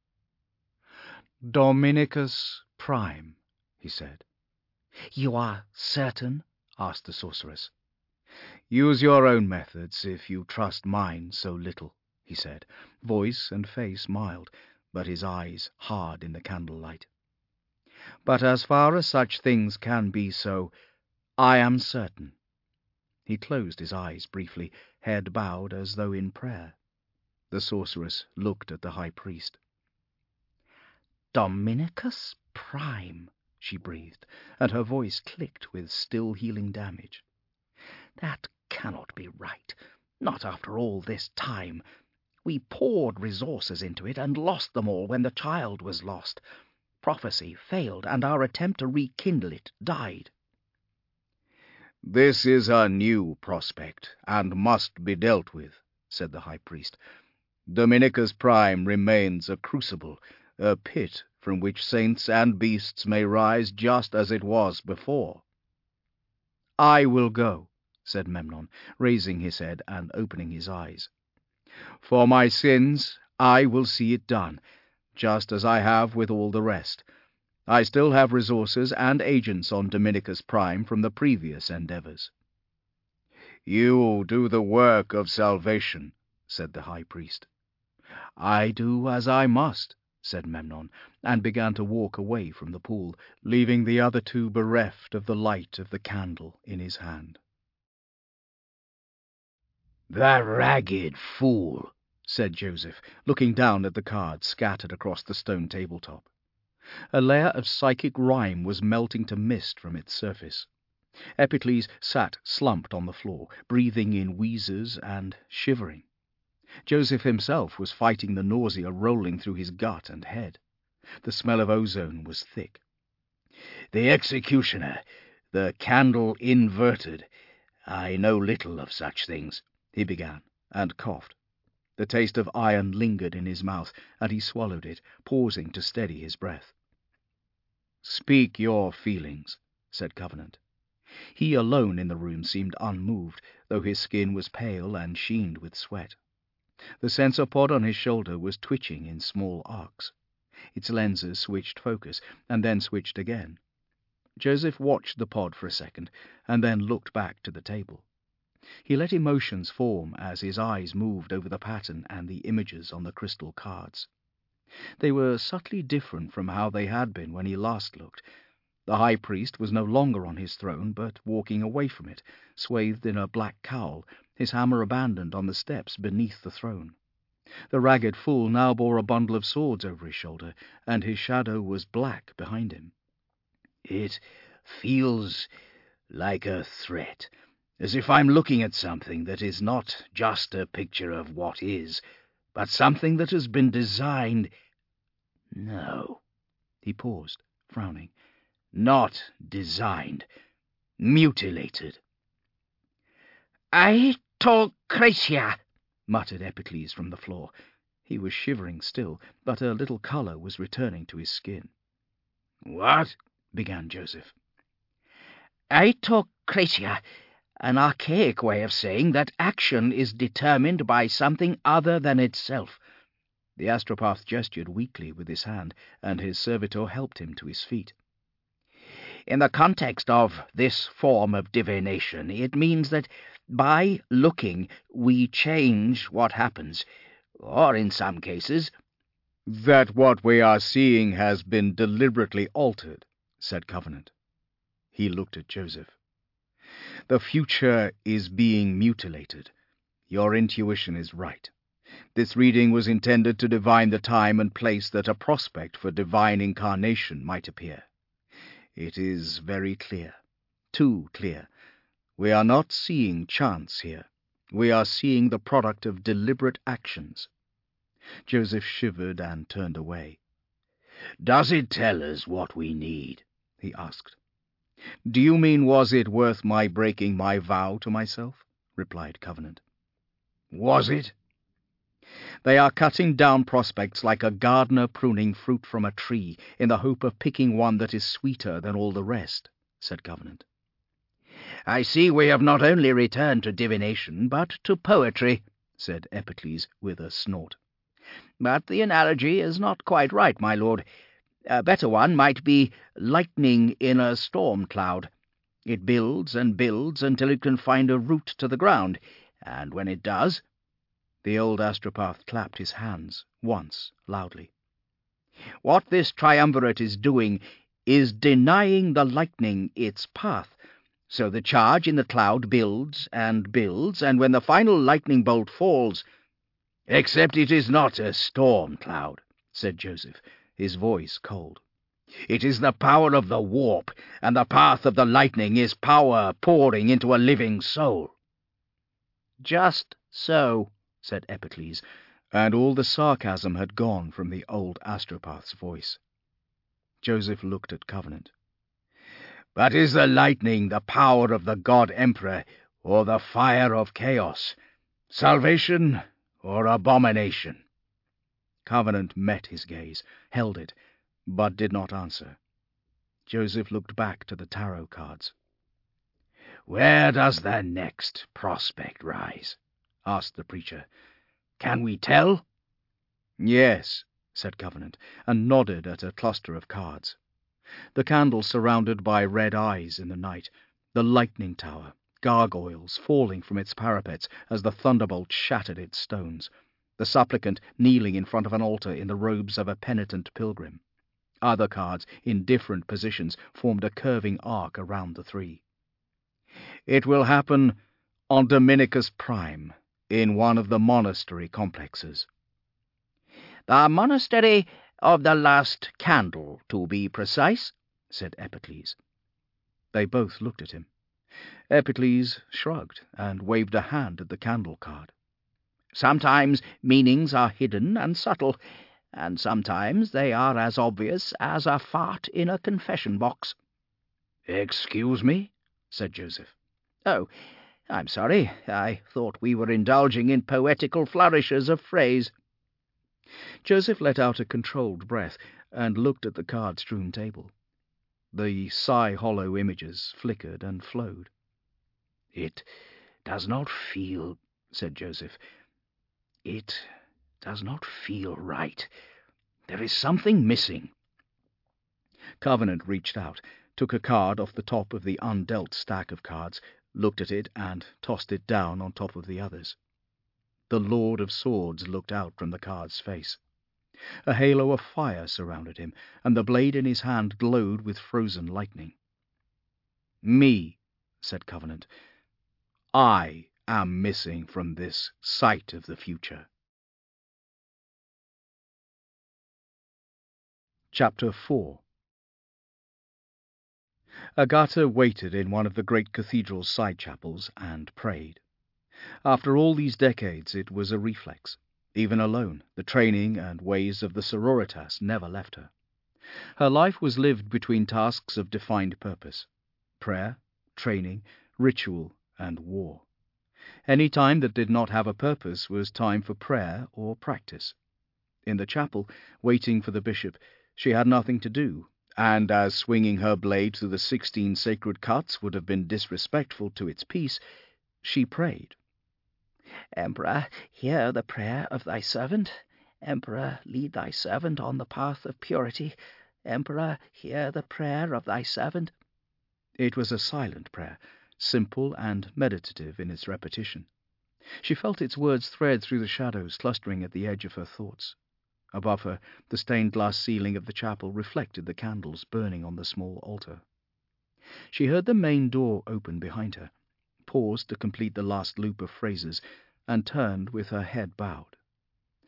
"Dominicus Prime," he said. "You are certain?" asked the sorceress. "Use your own methods if you trust mine so little," he said, voice and face mild, but his eyes hard in the candlelight. "But as far as such things can be so, I am certain." He closed his eyes briefly, head bowed as though in prayer. The sorceress looked at the high priest. "Dominicus Prime," she breathed, and her voice clicked with still healing damage. "That cannot be right. Not after all this time. We poured resources into it and lost them all when the child was lost. Prophecy failed, and our attempt to rekindle it died." "This is a new prospect, and must be dealt with," said the high priest. "Dominicus Prime remains a crucible, a pit from which saints and beasts may rise just as it was before." "I will go," said Memnon, raising his head and opening his eyes. "For my sins, I will see it done, just as I have with all the rest. I still have resources and agents on Dominicus Prime from the previous endeavors." "You do the work of salvation," said the high priest. "I do as I must," said Memnon, and began to walk away from the pool, leaving the other two bereft of the light of the candle in his hand. "The ragged fool," said Joseph, looking down at the cards scattered across the stone tabletop. A layer of psychic rime was melting to mist from its surface. Epicles sat slumped on the floor, breathing in wheezes and shivering. Joseph himself was fighting the nausea rolling through his gut and head. The smell of ozone was thick. "The executioner, the candle inverted. I know little of such things," he began, and coughed. The taste of iron lingered in his mouth, and he swallowed it, pausing to steady his breath. "Speak your feelings," said Covenant. He alone in the room seemed unmoved, though his skin was pale and sheened with sweat. The sensor pod on his shoulder was twitching in small arcs. Its lenses switched focus, and then switched again. Joseph watched the pod for a second, and then looked back to the table. He let emotions form as his eyes moved over the pattern and the images on the crystal cards. They were subtly different from how they had been when he last looked. The high priest was no longer on his throne, but walking away from it, swathed in a black cowl, his hammer abandoned on the steps beneath the throne. The ragged fool now bore a bundle of swords over his shoulder, and his shadow was black behind him. "It feels like a threat, as if I'm looking at something that is not just a picture of what is, but something that has been designed. No," he paused, frowning. "Not designed, mutilated." "Autocratia," muttered Epicles from the floor. He was shivering still, but a little colour was returning to his skin. "What?" began Joseph. "Autocratia, an archaic way of saying that action is determined by something other than itself." The astropath gestured weakly with his hand, and his servitor helped him to his feet. "In the context of this form of divination, it means that by looking we change what happens, or in some cases—" "That what we are seeing has been deliberately altered," said Covenant. He looked at Joseph. "The future is being mutilated. Your intuition is right. This reading was intended to divine the time and place that a prospect for divine incarnation might appear. It is very clear, too clear. We are not seeing chance here. We are seeing the product of deliberate actions. Joseph shivered and turned away. "Does it tell us what we need?" he asked. "Do you mean, was it worth my breaking my vow to myself?" replied Covenant. Was it? They are cutting down prospects like a gardener pruning fruit from a tree in the hope of picking one that is sweeter than all the rest, said Covenant. "I see we have not only returned to divination, but to poetry," said Epicles with a snort. "But the analogy is not quite right, my lord. A better one might be lightning in a storm cloud. It builds and builds until it can find a root to the ground, and when it does—" The old astropath clapped his hands once loudly. "What this triumvirate is doing is denying the lightning its path. So the charge in the cloud builds and builds, and when the final lightning bolt falls—" "Except it is not a storm cloud," said Joseph, his voice cold. "It is the power of the warp, and the path of the lightning is power pouring into a living soul." "Just so," said Epicles, and all the sarcasm had gone from the old astropath's voice. Joseph looked at Covenant. "But is the lightning the power of the God Emperor, or the fire of chaos? Salvation or abomination?" Covenant met his gaze, held it, but did not answer. Joseph looked back to the tarot cards. "Where does the next prospect rise?" asked the preacher. "Can we tell?" "Yes," said Covenant, and nodded at a cluster of cards. The candle surrounded by red eyes in the night, the lightning tower, gargoyles falling from its parapets as the thunderbolt shattered its stones, the supplicant kneeling in front of an altar in the robes of a penitent pilgrim. Other cards, in different positions, formed a curving arc around the three. "It will happen on Dominicus Prime, in one of the monastery complexes." "The monastery of the last candle, to be precise," said Epicles. They both looked at him. Epicles shrugged and waved a hand at the candle card. "Sometimes meanings are hidden and subtle, and sometimes they are as obvious as a fart in a confession box." "Excuse me?" said Joseph. "Oh, I'm sorry. I thought we were indulging in poetical flourishes of phrase." Joseph let out a controlled breath and looked at the card-strewn table. The sigh-hollow images flickered and flowed. "It does not feel," said Joseph. "It does not feel right. There is something missing." Covenant reached out, took a card off the top of the undealt stack of cards, looked at it, and tossed it down on top of the others. The Lord of Swords looked out from the card's face. A halo of fire surrounded him, and the blade in his hand glowed with frozen lightning. "Me," said Covenant. "I am missing from this sight of the future." Chapter 4. Agatha waited in one of the great cathedral's side chapels and prayed. After all these decades it was a reflex. Even alone, the training and ways of the sororitas never left her. Her life was lived between tasks of defined purpose: prayer, training, ritual, and war. Any time that did not have a purpose was time for prayer or practice. In the chapel, waiting for the bishop, she had nothing to do, and as swinging her blade through the 16 sacred cuts would have been disrespectful to its peace, she prayed. "Emperor, hear the prayer of thy servant. Emperor, lead thy servant on the path of purity. Emperor, hear the prayer of thy servant." It was a silent prayer, simple and meditative in its repetition. She felt its words thread through the shadows clustering at the edge of her thoughts. Above her, the stained-glass ceiling of the chapel reflected the candles burning on the small altar. She heard the main door open behind her, paused to complete the last loop of phrases, and turned with her head bowed.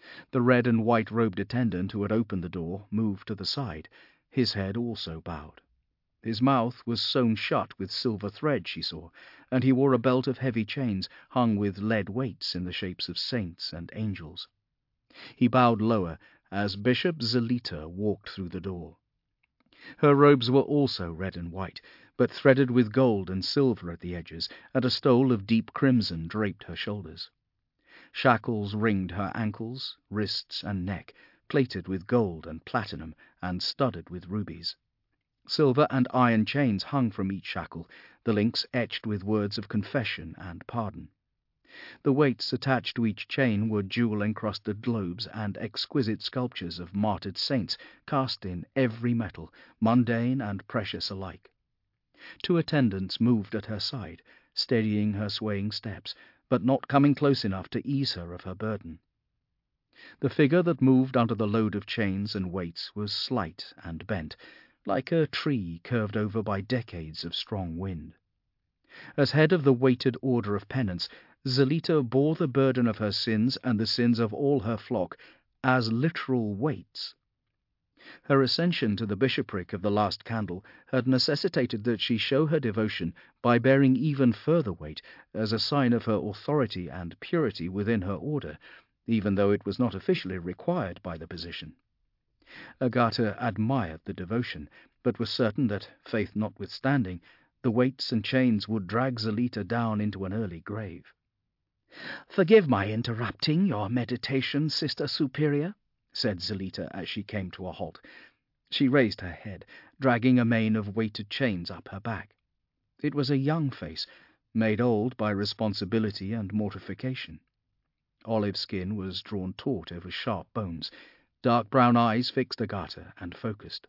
The red and white-robed attendant who had opened the door moved to the side. His head also bowed. His mouth was sewn shut with silver thread, she saw, and he wore a belt of heavy chains hung with lead weights in the shapes of saints and angels. He bowed lower as Bishop Zelita walked through the door. Her robes were also red and white, but threaded with gold and silver at the edges, and a stole of deep crimson draped her shoulders. Shackles ringed her ankles, wrists, and neck, plated with gold and platinum, and studded with rubies. Silver and iron chains hung from each shackle, the links etched with words of confession and pardon. The weights attached to each chain were jewel-encrusted globes and exquisite sculptures of martyred saints cast in every metal, mundane and precious alike. 2 attendants moved at her side, steadying her swaying steps, but not coming close enough to ease her of her burden. The figure that moved under the load of chains and weights was slight and bent, like a tree curved over by decades of strong wind. As head of the weighted order of penance, Zelita bore the burden of her sins and the sins of all her flock as literal weights. Her ascension to the bishopric of the last candle had necessitated that she show her devotion by bearing even further weight as a sign of her authority and purity within her order, even though it was not officially required by the position. Agatha admired the devotion, but was certain that, faith notwithstanding, the weights and chains would drag Zelita down into an early grave. "Forgive my interrupting your meditation, Sister Superior," said Zelita as she came to a halt. She raised her head, dragging a mane of weighted chains up her back. It was a young face, made old by responsibility and mortification. Olive skin was drawn taut over sharp bones. Dark brown eyes fixed Agatha and focused.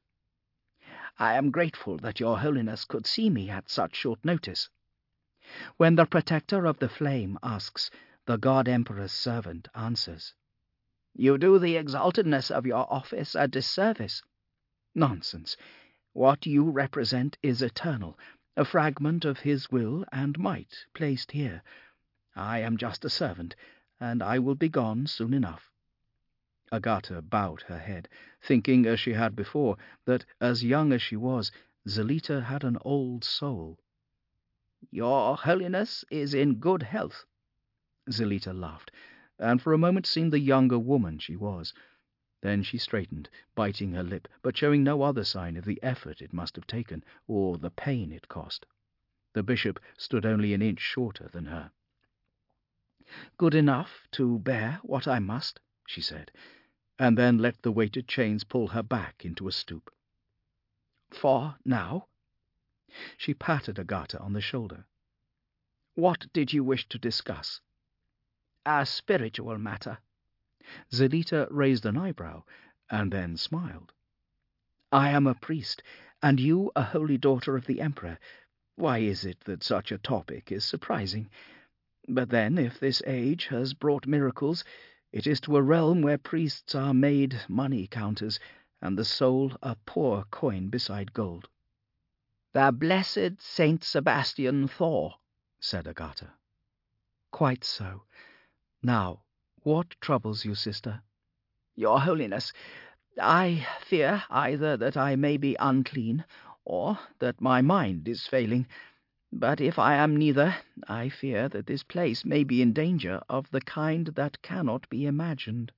"I am grateful that your Holiness could see me at such short notice. When the protector of the flame asks, the God Emperor's servant answers. You do the exaltedness of your office a disservice. Nonsense. What you represent is eternal, a fragment of his will and might placed here. I am just a servant, and I will be gone soon enough." Agatha bowed her head, thinking, as she had before, that, as young as she was, Zelita had an old soul. "Your Holiness is in good health." Zelita laughed, and for a moment seemed the younger woman she was. Then she straightened, biting her lip, but showing no other sign of the effort it must have taken, or the pain it cost. The bishop stood only an inch shorter than her. "Good enough to bear what I must," she said, and then let the weighted chains pull her back into a stoop. "For now." She patted Agatha on the shoulder. "What did you wish to discuss?" "A spiritual matter." Zelita raised an eyebrow, and then smiled. "I am a priest, and you a holy daughter of the Emperor. Why is it that such a topic is surprising? But then, if this age has brought miracles, it is to a realm where priests are made money-counters, and the soul a poor coin beside gold." "The blessed Saint Sebastian Thor," said Agatha. "Quite so. Now, what troubles you, sister?" "Your Holiness, I fear either that I may be unclean, or that my mind is failing. But if I am neither, I fear that this place may be in danger of the kind that cannot be imagined."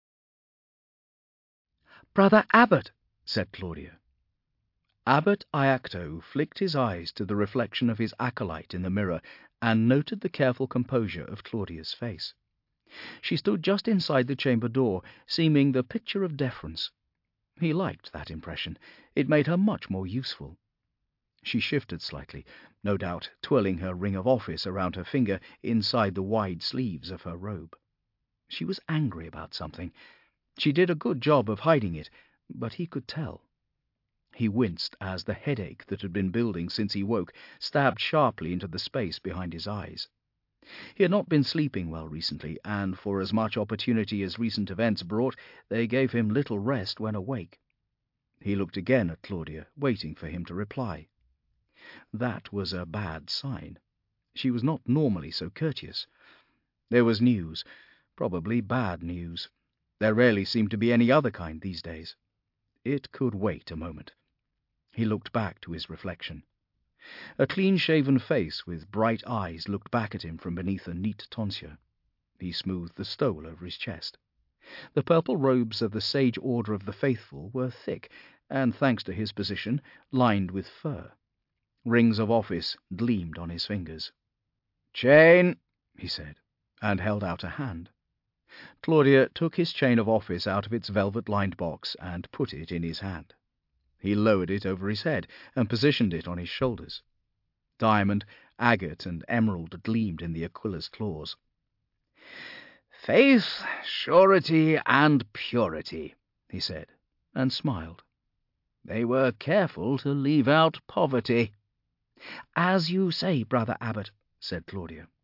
"Brother Abbot," said Claudia. Abbot Iacto flicked his eyes to the reflection of his acolyte in the mirror, and noted the careful composure of Claudia's face. She stood just inside the chamber door, seeming the picture of deference. He liked that impression. It made her much more useful. She shifted slightly, no doubt twirling her ring of office around her finger inside the wide sleeves of her robe. She was angry about something. She did a good job of hiding it, but he could tell. He winced as the headache that had been building since he woke stabbed sharply into the space behind his eyes. He had not been sleeping well recently, and for as much opportunity as recent events brought, they gave him little rest when awake. He looked again at Claudia, waiting for him to reply. That was a bad sign. She was not normally so courteous. There was news, probably bad news. There rarely seemed to be any other kind these days. It could wait a moment. He looked back to his reflection. A clean-shaven face with bright eyes looked back at him from beneath a neat tonsure. He smoothed the stole over his chest. The purple robes of the Sage Order of the Faithful were thick, and, thanks to his position, lined with fur. Rings of office gleamed on his fingers. "Chain," he said, and held out a hand. Claudia took his chain of office out of its velvet-lined box and put it in his hand. He lowered it over his head and positioned it on his shoulders. Diamond, agate, and emerald gleamed in the Aquila's claws. "Faith, surety, and purity," he said, and smiled. "They were careful to leave out poverty." "As you say, Brother Abbot," said Claudia.